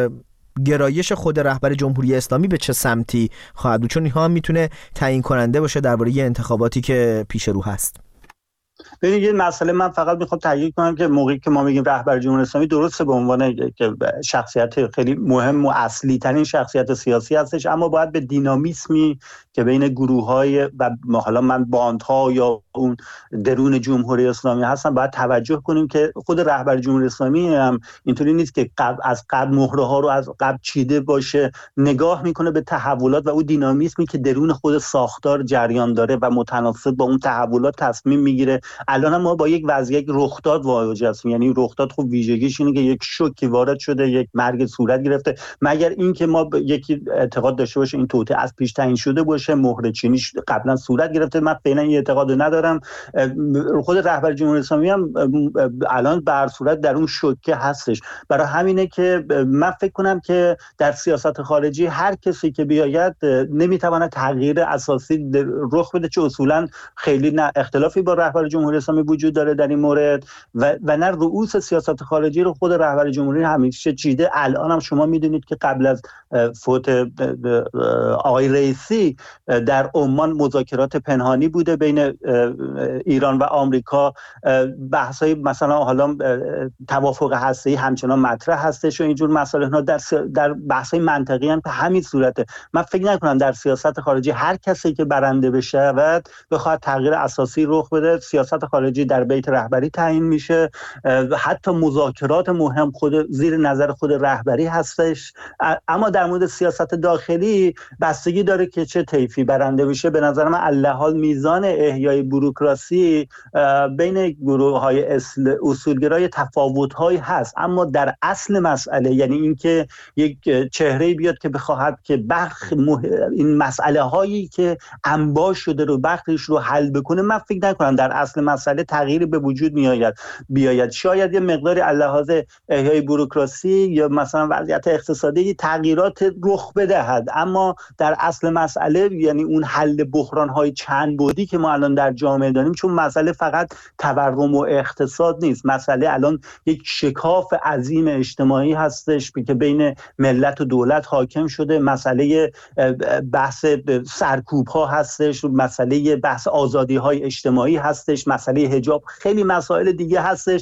Speaker 2: گرایش خود رهبر جمهوری اسلامی به چه سمتی خواهد بود؟ چون اینها هم میتونه تعیین کننده باشه درباره انتخاباتی که پیش رو هست.
Speaker 11: ببینید یه مسئله من فقط میخوام تاکید کنم که موقعی که ما میگیم رهبر جمهوری اسلامی، درسته به عنوان شخصیت خیلی مهم و اصلی ترین شخصیت سیاسی هستش، اما باید به دینامیسمی که بین گروه‌های و حالا من باندها یا اون درون جمهوری اسلامی هستن باید توجه کنیم که خود رهبر جمهوری اسلامی هم اینطوری نیست که از قبل مهره‌ها رو از قبل چیده باشه، نگاه میکنه به تحولات و اون دینامیسمی که درون خود ساختار جریان داره و متناسب با اون تحولات تصمیم میگیره. الان هم ما با یک وضعیت رخداد مواجه هستیم، یعنی رخداد خب ویژگیش اینه که یک شوکی وارد شده، یک مرگ صورت گرفته، مگر اینکه ما یکی اعتقاد داشته باشه این توطئه از پیش تعیین شده باشه، مهر چینی قبلا صورت گرفته. من فعلا این اعتقاد ندارم. خود رهبر جمهوری اسلامی هم الان بر صورت در اون شوکه هستش. برای همینه که من فکر کنم که در سیاست خارجی هر کسی که بیاید نمیتونه تغییر اساسی رخ بده، چه اصولا خیلی نه اختلافی با رهبر جمهوری اسلامی وجود داره در این مورد و نه رؤوس سیاست خارجی رو خود رهبر جمهوری همیشه چیده. الان هم شما میدونید که قبل از فوت آقای رئیسی در عمان مذاکرات پنهانی بوده بین ایران و آمریکا، بحث‌های مثلا حالا توافق هسته‌ای همچنان مطرح هستش و اینجور مسائل در بحث‌های منطقی هم به همین صورته. من فکر نکنم در سیاست خارجی هر کسی که برنده بشه بخواد تغییر اساسی رخ بده. سیاست خارجی در بیت رهبری تعیین میشه، حتی مذاکرات مهم خود زیر نظر خود رهبری هستش. اما در مورد سیاست داخلی بستگی داره که چه طیفی برنده بشه. به نظر من الحال میزان احیای بوروکراسی بین گروه‌های اصولگرای تفاوت‌هایی هست، اما در اصل مسئله، یعنی اینکه یک چهره‌ای بیاد که بخواهد که این مسئله هایی که انباش شده رو بخشش رو حل بکنه، من فکر نکنم در اصل اصل مسئله تغییری به وجود بیاید. شاید یه مقداری لحاظ احیای بوروکراسی یا مثلا وضعیت اقتصادی تغییرات رخ بدهد، اما در اصل مسئله یعنی اون حل بحران‌های چند بعدی که ما الان در جامعه داریم، چون مسئله فقط تورم و اقتصاد نیست، مسئله الان یک شکاف عظیم اجتماعی هستش که بین ملت و دولت حاکم شده، مسئله بحث سرکوب ها هستش، مسئله بحث آزادی های اجتماعی هستش، مسئله حجاب، خیلی مسائل دیگه هستش.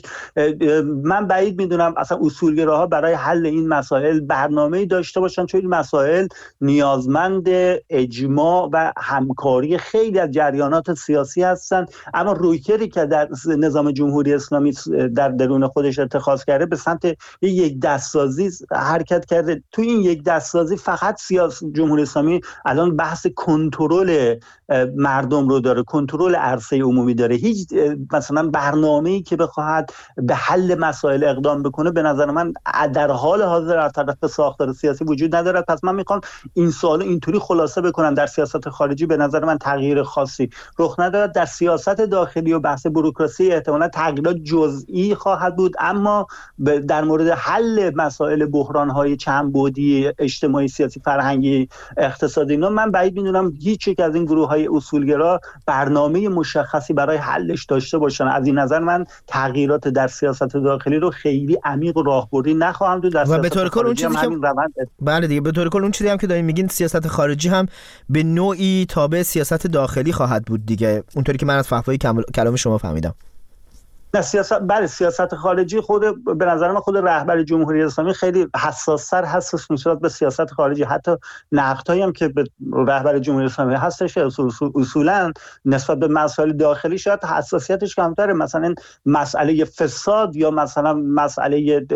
Speaker 11: من بعید میدونم اصلا اصولگراها برای حل این مسائل برنامه‌ای داشته باشن، چون این مسائل نیازمند اجماع و همکاری خیلی از جریانات سیاسی هستن. اما رویکردی که در نظام جمهوری اسلامی در درون خودش اتخاذ کرده به سمت یک دستسازی حرکت کرده. تو این یک دستسازی فقط جمهوری اسلامی الان بحث کنترل مردم رو داره، کنترل عرصه عمومی داره. هیچ مثلا برنامه‌ای که بخواهد به حل مسائل اقدام بکنه به نظر من در حال حاضر از طرف ساختار سیاسی وجود ندارد. پس من میخوام این سوال اینطوری خلاصه بکنم، در سیاست خارجی به نظر من تغییر خاصی رخ ندارد. در سیاست داخلی و بحث بوروکراسی احتمالاً تغییرات جزئی خواهد بود، اما در مورد حل مسائل بحران‌های چند بعدی اجتماعی، سیاسی، فرهنگی، اقتصادی اینا من بعید می‌دونم هیچ یک از این گروه‌های اصولگرا برنامه مشخصی برای حلش داشته باشن. از این نظر من تغییرات در سیاست داخلی رو خیلی عمیق و راهبردی نخواهم دید.
Speaker 2: و به طور کل اون چیزی که بله دیگه، به طور کل اون چیزی هم که دارین میگین سیاست خارجی هم به نوعی تابع سیاست داخلی خواهد بود دیگه، اونطوری که من از فحوای کلام شما فهمیدم.
Speaker 11: نه سیاست خارجی به نظر من خود رهبر جمهوری اسلامی خیلی حساس‌تر هستش نسبت به سیاست خارجی. حتی نقدهایی هم که به رهبر جمهوری اسلامی هستش اصولاً نسبت به مسائل داخلی شاید حساسیتش کمتره. مثلا مسئله فساد یا مثلا مسئله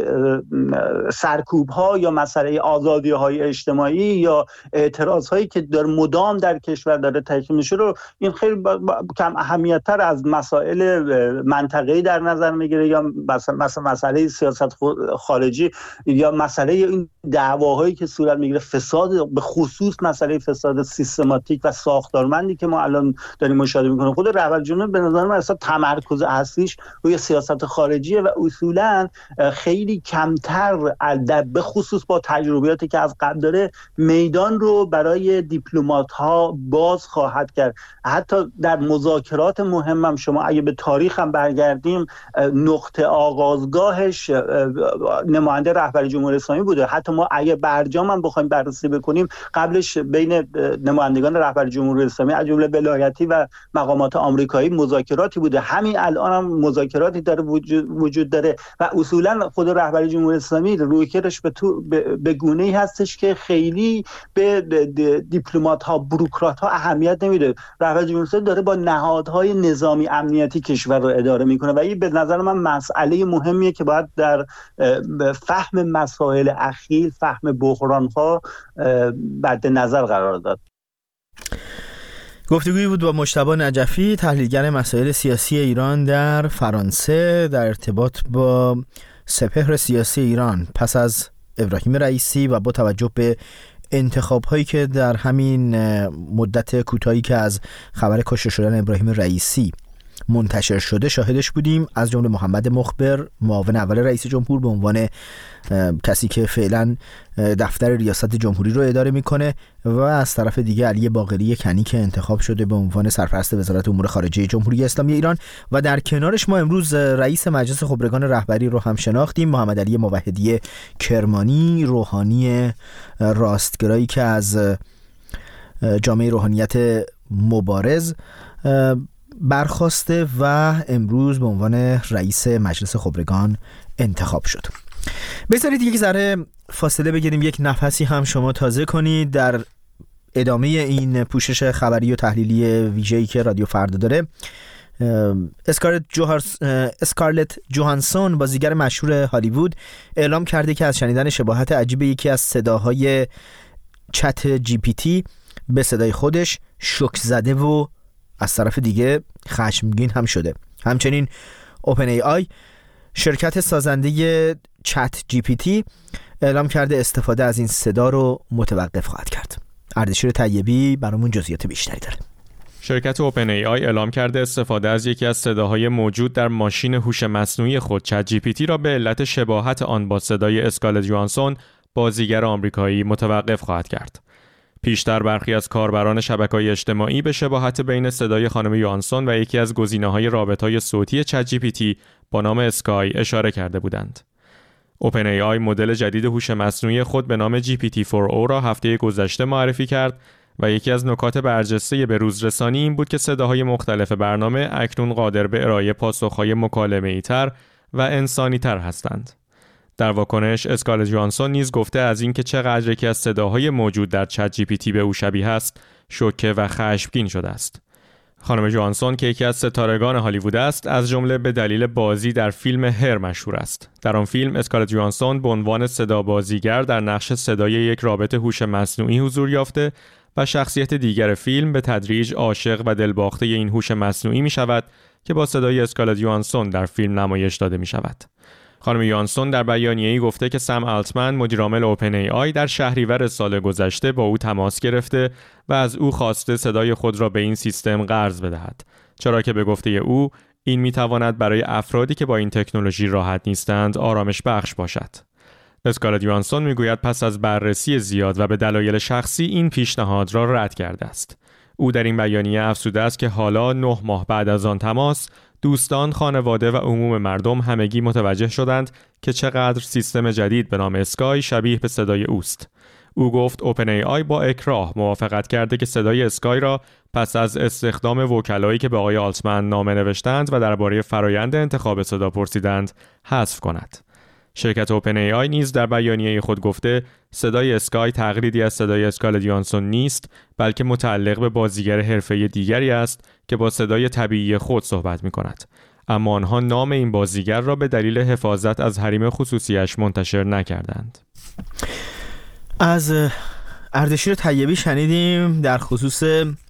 Speaker 11: سرکوب‌ها یا مسئله آزادی‌های اجتماعی یا اعتراض‌هایی که در مدام در کشور داره تحکیم میشه رو این خیلی کم اهمیت‌تر از مسائل منطقه‌ای در نظر میگیره، یا مثلا مسئله سیاست خارجی یا مسئله این دعواهایی که صورت میگیره، فساد، به خصوص مسئله فساد سیستماتیک و ساختارمندی که ما الان داریم مشاهده میکنیم. خود رهبر جمهوری به نظر من اصلا تمرکز اصلیش روی سیاست خارجیه و اصولا خیلی کمتر به خصوص با تجربیاتی که از قبل داره میدان رو برای دیپلمات ها باز خواهد کرد. حتی در مذاکرات مهمم شما اگه به تاریخ هم برگردیم، نقطه آغازگاهش نماینده رهبر جمهوری اسلامی بوده. حتی ما اگه برجام هم بخوایم بررسی بکنیم، قبلش بین نمایندگان رهبر جمهوری اسلامی از جمله ولایتی و مقامات آمریکایی مذاکراتی بوده. همین الان هم مذاکراتی داره وجود داره و اصولا خود رهبر جمهوری اسلامی رویکردش به گونه‌ای هستش که خیلی به دیپلمات ها، بوروکرات ها اهمیت نمیده. رهبر جمهوری اسلامی داره با نهادهای نظامی امنیتی کشور رو اداره میکنه و این به نظر من مسئله مهمیه که باید در فهم مسائل اخیر، فهم بحران ها بعد نظر قرار داد.
Speaker 2: گفتگویی بود با مجتبی نجفی، تحلیلگر مسائل سیاسی ایران در فرانسه، در ارتباط با سپهر سیاسی ایران پس از ابراهیم رئیسی و با توجه به انتخاب‌هایی که در همین مدت کوتاهی که از خبر کشته شدن ابراهیم رئیسی منتشر شده شاهدش بودیم. از جمله محمد مخبر، معاون اول رئیس جمهور به عنوان کسی که فعلا دفتر ریاست جمهوری رو اداره میکنه و از طرف دیگه علی باقری کنی که انتخاب شده به عنوان سرپرست وزارت امور خارجه جمهوری اسلامی ایران و در کنارش ما امروز رئیس مجلس خبرگان رهبری رو هم شناختیم، محمد علی موحدی کرمانی، روحانی راستگرایی که از جامعه روحانیت مبارز برخاسته و امروز به عنوان رئیس مجلس خبرگان انتخاب شد. بذارید یک ذره فاصله بگیریم، یک نفسی هم شما تازه کنید در ادامه این پوشش خبری و تحلیلی ویژه‌ای که رادیو فردا داره. اسکارلت جوهانسون، بازیگر مشهور هالیوود، اعلام کرده که از شنیدن شباهت عجیب یکی از صداهای چت جی پی تی به صدای خودش شوک زده و از طرف دیگه خشمگین هم شده. همچنین اوپن ای آی، شرکت سازنده چت جی پی تی، اعلام کرده استفاده از این صدا رو متوقف خواهد کرد. اردشیر طیبی برامون جزئیات بیشتری داره.
Speaker 12: شرکت اوپن ای آی اعلام کرده استفاده از یکی از صداهای موجود در ماشین هوش مصنوعی خود چت جی پی تی را به علت شباهت آن با صدای اسکارلت جوهانسون بازیگر آمریکایی متوقف خواهد کرد. پیشتر برخی از کاربران شبکه‌های اجتماعی به شباهت بین صدای خانم یوهانسون و یکی از گزینه‌های رابطه‌های صوتی چت جی پی تی با نام اسکای اشاره کرده بودند. اوپن ای آی مدل جدید هوش مصنوعی خود به نام GPT-4o را هفته گذشته معرفی کرد و یکی از نکات برجسته به روز رسانی این بود که صداهای مختلف برنامه اکنون قادر به ارائه پاسخهای مکالمه‌ای‌تر و انسانی‌تر هستند. در واکنش اسکارلت جوهانسون نیز گفته از اینکه چقدر یکی از صداهای موجود در چت جی پی تی به او شبیه است، شوکه و خشمگین شده است. خانم جوهانسون که یکی از ستارگان هالیوود است، از جمله به دلیل بازی در فیلم هر مشهور است. در آن فیلم اسکارلت جوهانسون به عنوان صدا بازیگر در نقش صدای یک رابط هوش مصنوعی حضور یافته و شخصیت دیگر فیلم به تدریج عاشق و دلباخته این هوش مصنوعی می شود که با صدای اسکارلت جوهانسون در فیلم نمایش داده می شود. خانم یوهانسون در بیانیه‌ای گفته که سم آلتمن مدیرعامل اوپن ای آی در شهریور سال گذشته با او تماس گرفته و از او خواسته صدای خود را به این سیستم قرض بدهد، چرا که به گفته او این می‌تواند برای افرادی که با این تکنولوژی راحت نیستند آرامش بخش باشد. اسکارلت جوهانسون میگوید پس از بررسی زیاد و به دلایل شخصی این پیشنهاد را رد کرده است. او در این بیانیه افزوده است که حالا 9 ماه بعد از آن تماس، دوستان، خانواده و عموم مردم همگی متوجه شدند که چقدر سیستم جدید به نام اسکای شبیه به صدای اوست. او گفت اوپن ای آی با اکراه موافقت کرده که صدای اسکای را پس از استخدام وکلایی که به آقای آلتمن نامه نوشتند و درباره فرایند انتخاب صدا پرسیدند حذف کند. شرکت اوپن ای آی نیز در بیانیه خود گفته صدای اسکای تقلیدی از صدای اسکارلت جوهانسون نیست، بلکه متعلق به بازیگر حرفه‌ای دیگری است که با صدای طبیعی خود صحبت می‌کند. اما آنها نام این بازیگر را به دلیل حفاظت از حریم خصوصیش منتشر نکردند.
Speaker 2: از اردشیر طیبی شنیدیم در خصوص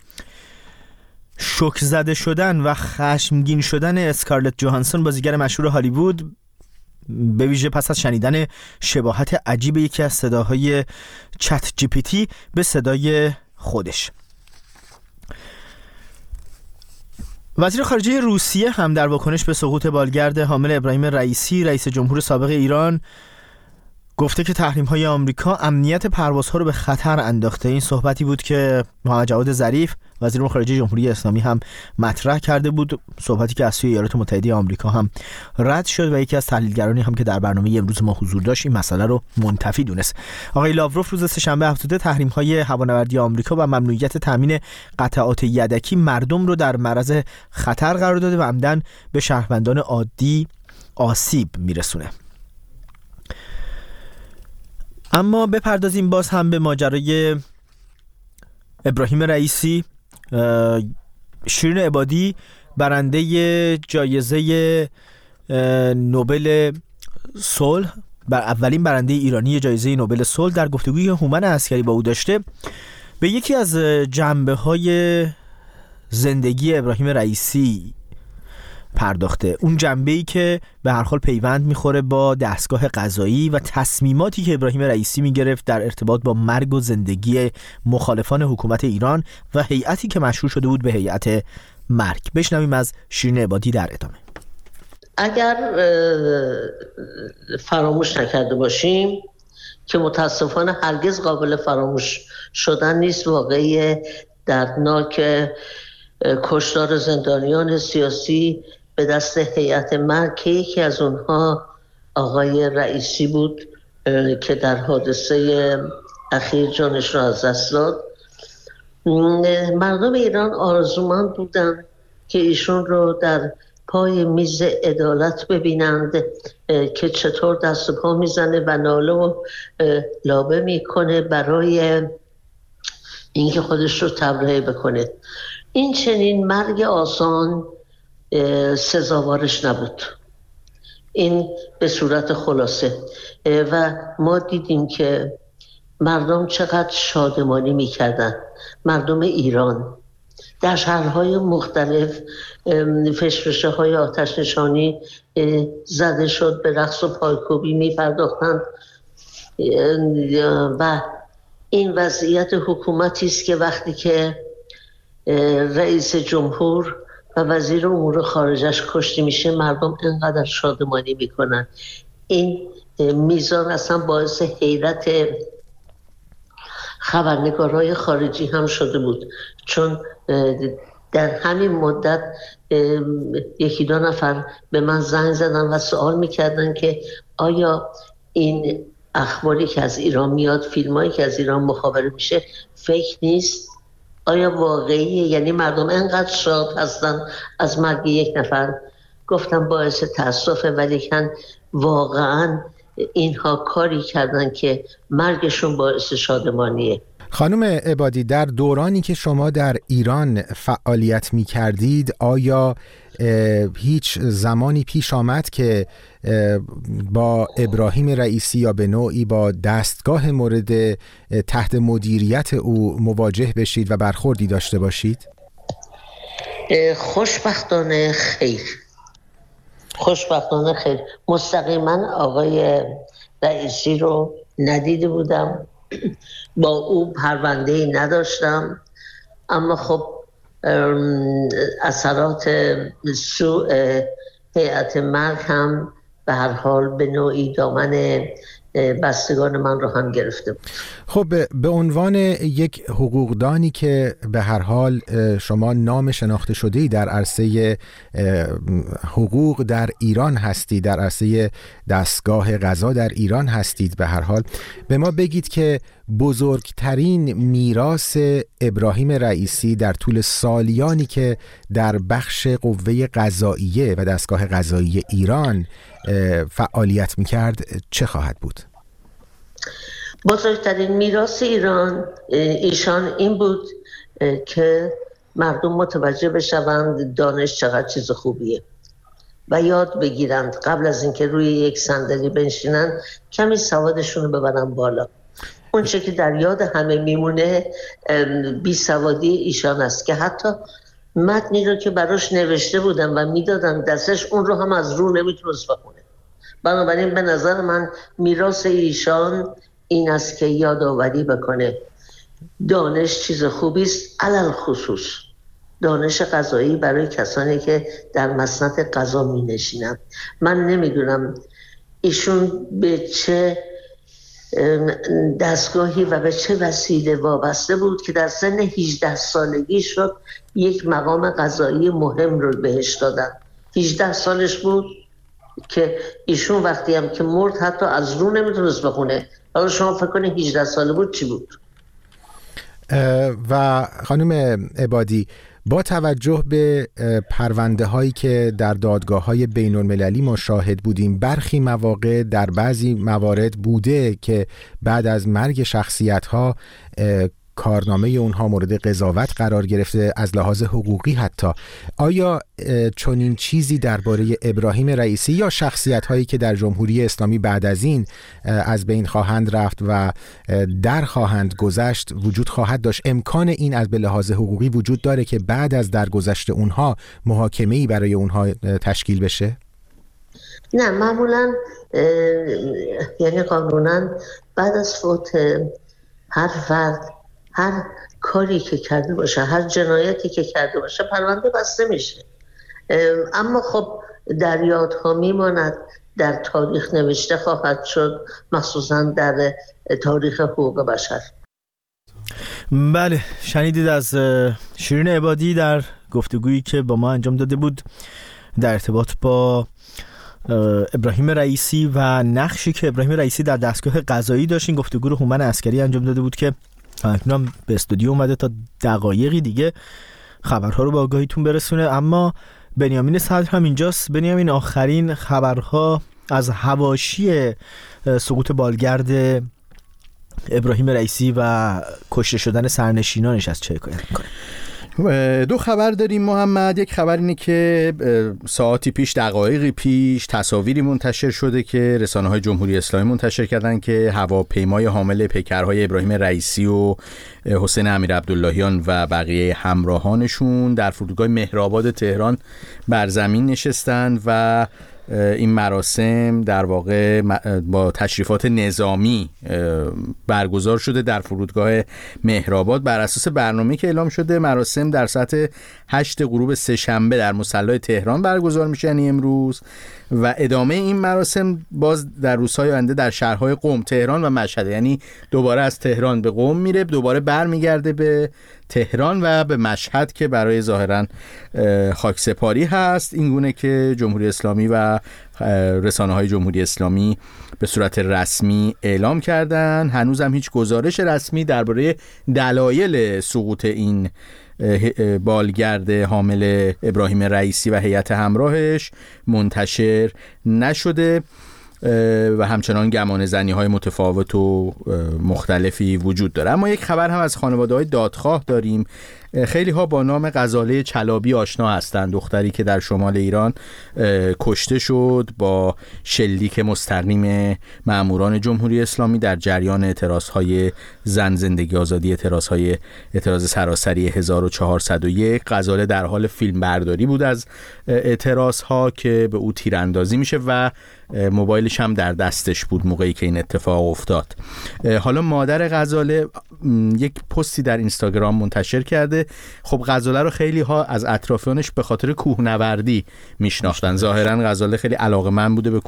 Speaker 2: شوک زده شدن و خشمگین شدن اسکارلت جوهانسون بازیگر مشهور هالیوود، به ویژه پس از شنیدن شباهت عجیب یکی از صداهای چت جی پی تی به صدای خودش. وزیر خارجه روسیه هم در واکنش به سقوط بالگرد حامل ابراهیم رئیسی رئیس جمهور سابق ایران گفته که تحریم‌های آمریکا امنیت پروازها رو به خطر انداخته. این صحبتی بود که محمد جواد ظریف وزیر امور خارجه جمهوری اسلامی هم مطرح کرده بود، صحبتی که از سوی ایالات متحده آمریکا هم رد شد و یکی از تحلیلگرانی هم که در برنامه امروز ما حضور داشت این مسئله رو منتفی دونست. آقای لاوروف روز سه‌شنبه افزوده تحریم‌های هوانوردی آمریکا و ممنوعیت تامین قطعات یدکی مردم رو در معرض خطر قرار داده و عمدن به شهروندان عادی آسیب میرسونه. اما بپردازیم باز هم به ماجرای ابراهیم رئیسی. شیرین عبادی برنده جایزه نوبل صلح، اولین برنده ایرانی جایزه نوبل صلح، در گفتگویی که هومن عسکری با او داشته به یکی از جنبه‌های زندگی ابراهیم رئیسی پرداخته. اون جنبه‌ای که به هر حال پیوند میخوره با دستگاه قضایی و تصمیماتی که ابراهیم رئیسی میگرفت در ارتباط با مرگ و زندگی مخالفان حکومت ایران و هیئتی که مشهور شده بود به هیئت مرگ. بشنویم از شیرین عبادی در ادامه.
Speaker 13: اگر فراموش نکرده باشیم که متاسفانه هرگز قابل فراموش شدن نیست واقعی دردناک کشتار زندانیان سیاسی به دست هیئت مرگ که یکی از اونها آقای رئیسی بود که در حادثه اخیر جانش را از دست داد. مردم ایران آرزومند بودند که ایشون رو در پای میز عدالت ببینند که چطور دست و پا میزنه و ناله و لابه میکنه برای اینکه خودش رو تبرئه بکنه. این چنین مرگ آسان سزاوارش نبود. این به صورت خلاصه و ما دیدیم که مردم چقدر شادمانی میکردن. مردم ایران در شهرهای مختلف فشفشه های آتش نشانی زده شد، به رقص و پایکوبی میپرداختند و این وضعیت حکومتی است که وقتی که رئیس جمهور و وزیر امور خارجش کشته میشه مردم انقدر شادمانی میکنن. این میزان اصلا باعث حیرت خبرنگارهای خارجی هم شده بود، چون در همین مدت یکی دو نفر به من زنگ زدن و سوال میکردن که آیا این اخباری که از ایران میاد، فیلمایی که از ایران مخابره میشه فیک نیست؟ آیا واقعیه؟ یعنی مردم انقدر شاد هستن از مرگ یک نفر. گفتم باعث تأسفه، ولیکن واقعا اینها کاری کردن که مرگشون باعث شادمانیه.
Speaker 3: خانم عبادی، در دورانی که شما در ایران فعالیت می کردید آیا هیچ زمانی پیش آمد که با ابراهیم رئیسی یا به نوعی با دستگاه مورد تحت مدیریت او مواجه بشید و برخوردی داشته باشید؟
Speaker 13: خوشبختانه خیر. خوشبختانه خیر. مستقیما آقای رئیسی رو ندیده بودم، با او پرونده‌ای نداشتم، اما خب اثرات سوء هیئت مرگ هم به هر حال به نوعی دامن بستگان من رو هم گرفته بود.
Speaker 3: خب به عنوان یک حقوقدانی که به هر حال شما نام شناخته شده‌ای در عرصه حقوق در ایران هستید، در عرصه دستگاه قضا در ایران هستید، به هر حال به ما بگید که بزرگترین میراث ابراهیم رئیسی در طول سالیانی که در بخش قوه قضاییه و دستگاه قضایی ایران فعالیت میکرد چه خواهد بود؟
Speaker 13: بزرگترین میراث ایشان این بود که مردم متوجه بشوند دانش چقدر چیز خوبیه و یاد بگیرند قبل از اینکه روی یک صندلی بنشینند کمی سوادشون رو ببرن بالا. اون چه که در یاد همه میمونه بی سوادی ایشان است که حتی متنی رو که براش نوشته بودن و میدادن دستش اون رو هم از رو نمیتونست بخونه. بنابراین به نظر من میراث ایشان این است که یادآوری بکنه دانش چیز خوبی است، علل خصوص دانش قضایی برای کسانی که در مسند قضا می نشینند. من نمیدونم ایشون به چه دستگاهی و به چه وسیله وابسته بود که در سن 18 سالگی شد یک مقام قضایی مهم رو بهش دادن. 18 سالش بود که ایشون وقتی هم که مرد حتی از رو نمیتونست بخونه. حالا شما فکر کنید 18 ساله بود چی بود؟
Speaker 3: و خانم عبادی، با توجه به پرونده هایی که در دادگاه های بین المللی ما شاهد بودیم، برخی مواقع در بعضی موارد بوده که بعد از مرگ شخصیت ها کارنامه اونها مورد قضاوت قرار گرفته از لحاظ حقوقی حتی. آیا چنین چیزی درباره ابراهیم رئیسی یا شخصیت هایی که در جمهوری اسلامی بعد از این از بین خواهند رفت و در خواهند گذشت وجود خواهد داشت؟ امکان این از به لحاظ حقوقی وجود داره که بعد از درگذشت اونها محاکمه‌ای برای اونها تشکیل بشه؟
Speaker 13: نه، معمولا یعنی قانونا بعد از فوت هر فرد هر کاری که کرده باشه، هر جنایتی که کرده باشه پرونده بسته میشه، اما خب در یادها میماند، در تاریخ نوشته خواهد شد، مخصوصا در تاریخ حقوق بشر.
Speaker 2: بله، شنیدید از شیرین عبادی در گفتگویی که با ما انجام داده بود در ارتباط با ابراهیم رئیسی و نقشی که ابراهیم رئیسی در دستگاه قضایی داشت. این گفتگو رو هومن عسکری انجام داده بود که اکنون به استودیو اومده تا دقایقی دیگه خبرها رو به آگاهیتون برسونه. اما بنیامین صدر هم اینجاست. بنیامین، آخرین خبرها از حواشی سقوط بالگرد ابراهیم رئیسی و کشته شدن سرنشینانش از چه حکایت میکنه؟
Speaker 6: دو خبر داریم محمد. یک خبر اینه که ساعتی پیش، دقایقی پیش، تصاویری منتشر شده که رسانه‌های جمهوری اسلامی منتشر کردن که هواپیمای حامل پیکرهای ابراهیم رئیسی و حسین امیرعبداللهیان و بقیه همراهانشون در فرودگاه مهرآباد تهران بر زمین نشستند و این مراسم در واقع با تشریفات نظامی برگزار شده در فرودگاه مهرآباد. بر اساس برنامه‌ای که اعلام شده مراسم در ساعت 8 غروب سه‌شنبه در مصلی تهران برگزار میشه، یعنی امروز، و ادامه این مراسم باز در روزهای آینده در شهرهای قم، تهران و مشهد، یعنی دوباره از تهران به قم میره، دوباره برمیگرده به تهران و به مشهد که برای ظاهراً خاکسپاری هست. این گونه که جمهوری اسلامی و رسانه‌های جمهوری اسلامی به صورت رسمی اعلام کردن. هنوز هم هیچ گزارش رسمی درباره دلایل سقوط این بالگرد حامل ابراهیم رئیسی و هیئت همراهش منتشر نشده و همچنان گمانه‌زنی‌های متفاوت و مختلفی وجود داره. اما یک خبر هم از خانواده‌های دادخواه داریم. خیلی ها با نام غزاله چلابی آشنا هستند، دختری که در شمال ایران کشته شد با شلیک مستقیم ماموران جمهوری اسلامی در جریان اعتراضهای زن زندگی آزادی، اعتراض سراسری 1401. غزاله در حال فیلم برداری بود از اعتراضها که به او تیراندازی میشه و موبایلش هم در دستش بود موقعی که این اتفاق افتاد. حالا مادر غزاله یک پستی در اینستاگرام منتشر کرده. خب غزاله رو خیلی ها از اطرافیانش به خاطر کوهنوردی میشناختن. ظاهرا غزاله خیلی علاقه‌مند بوده به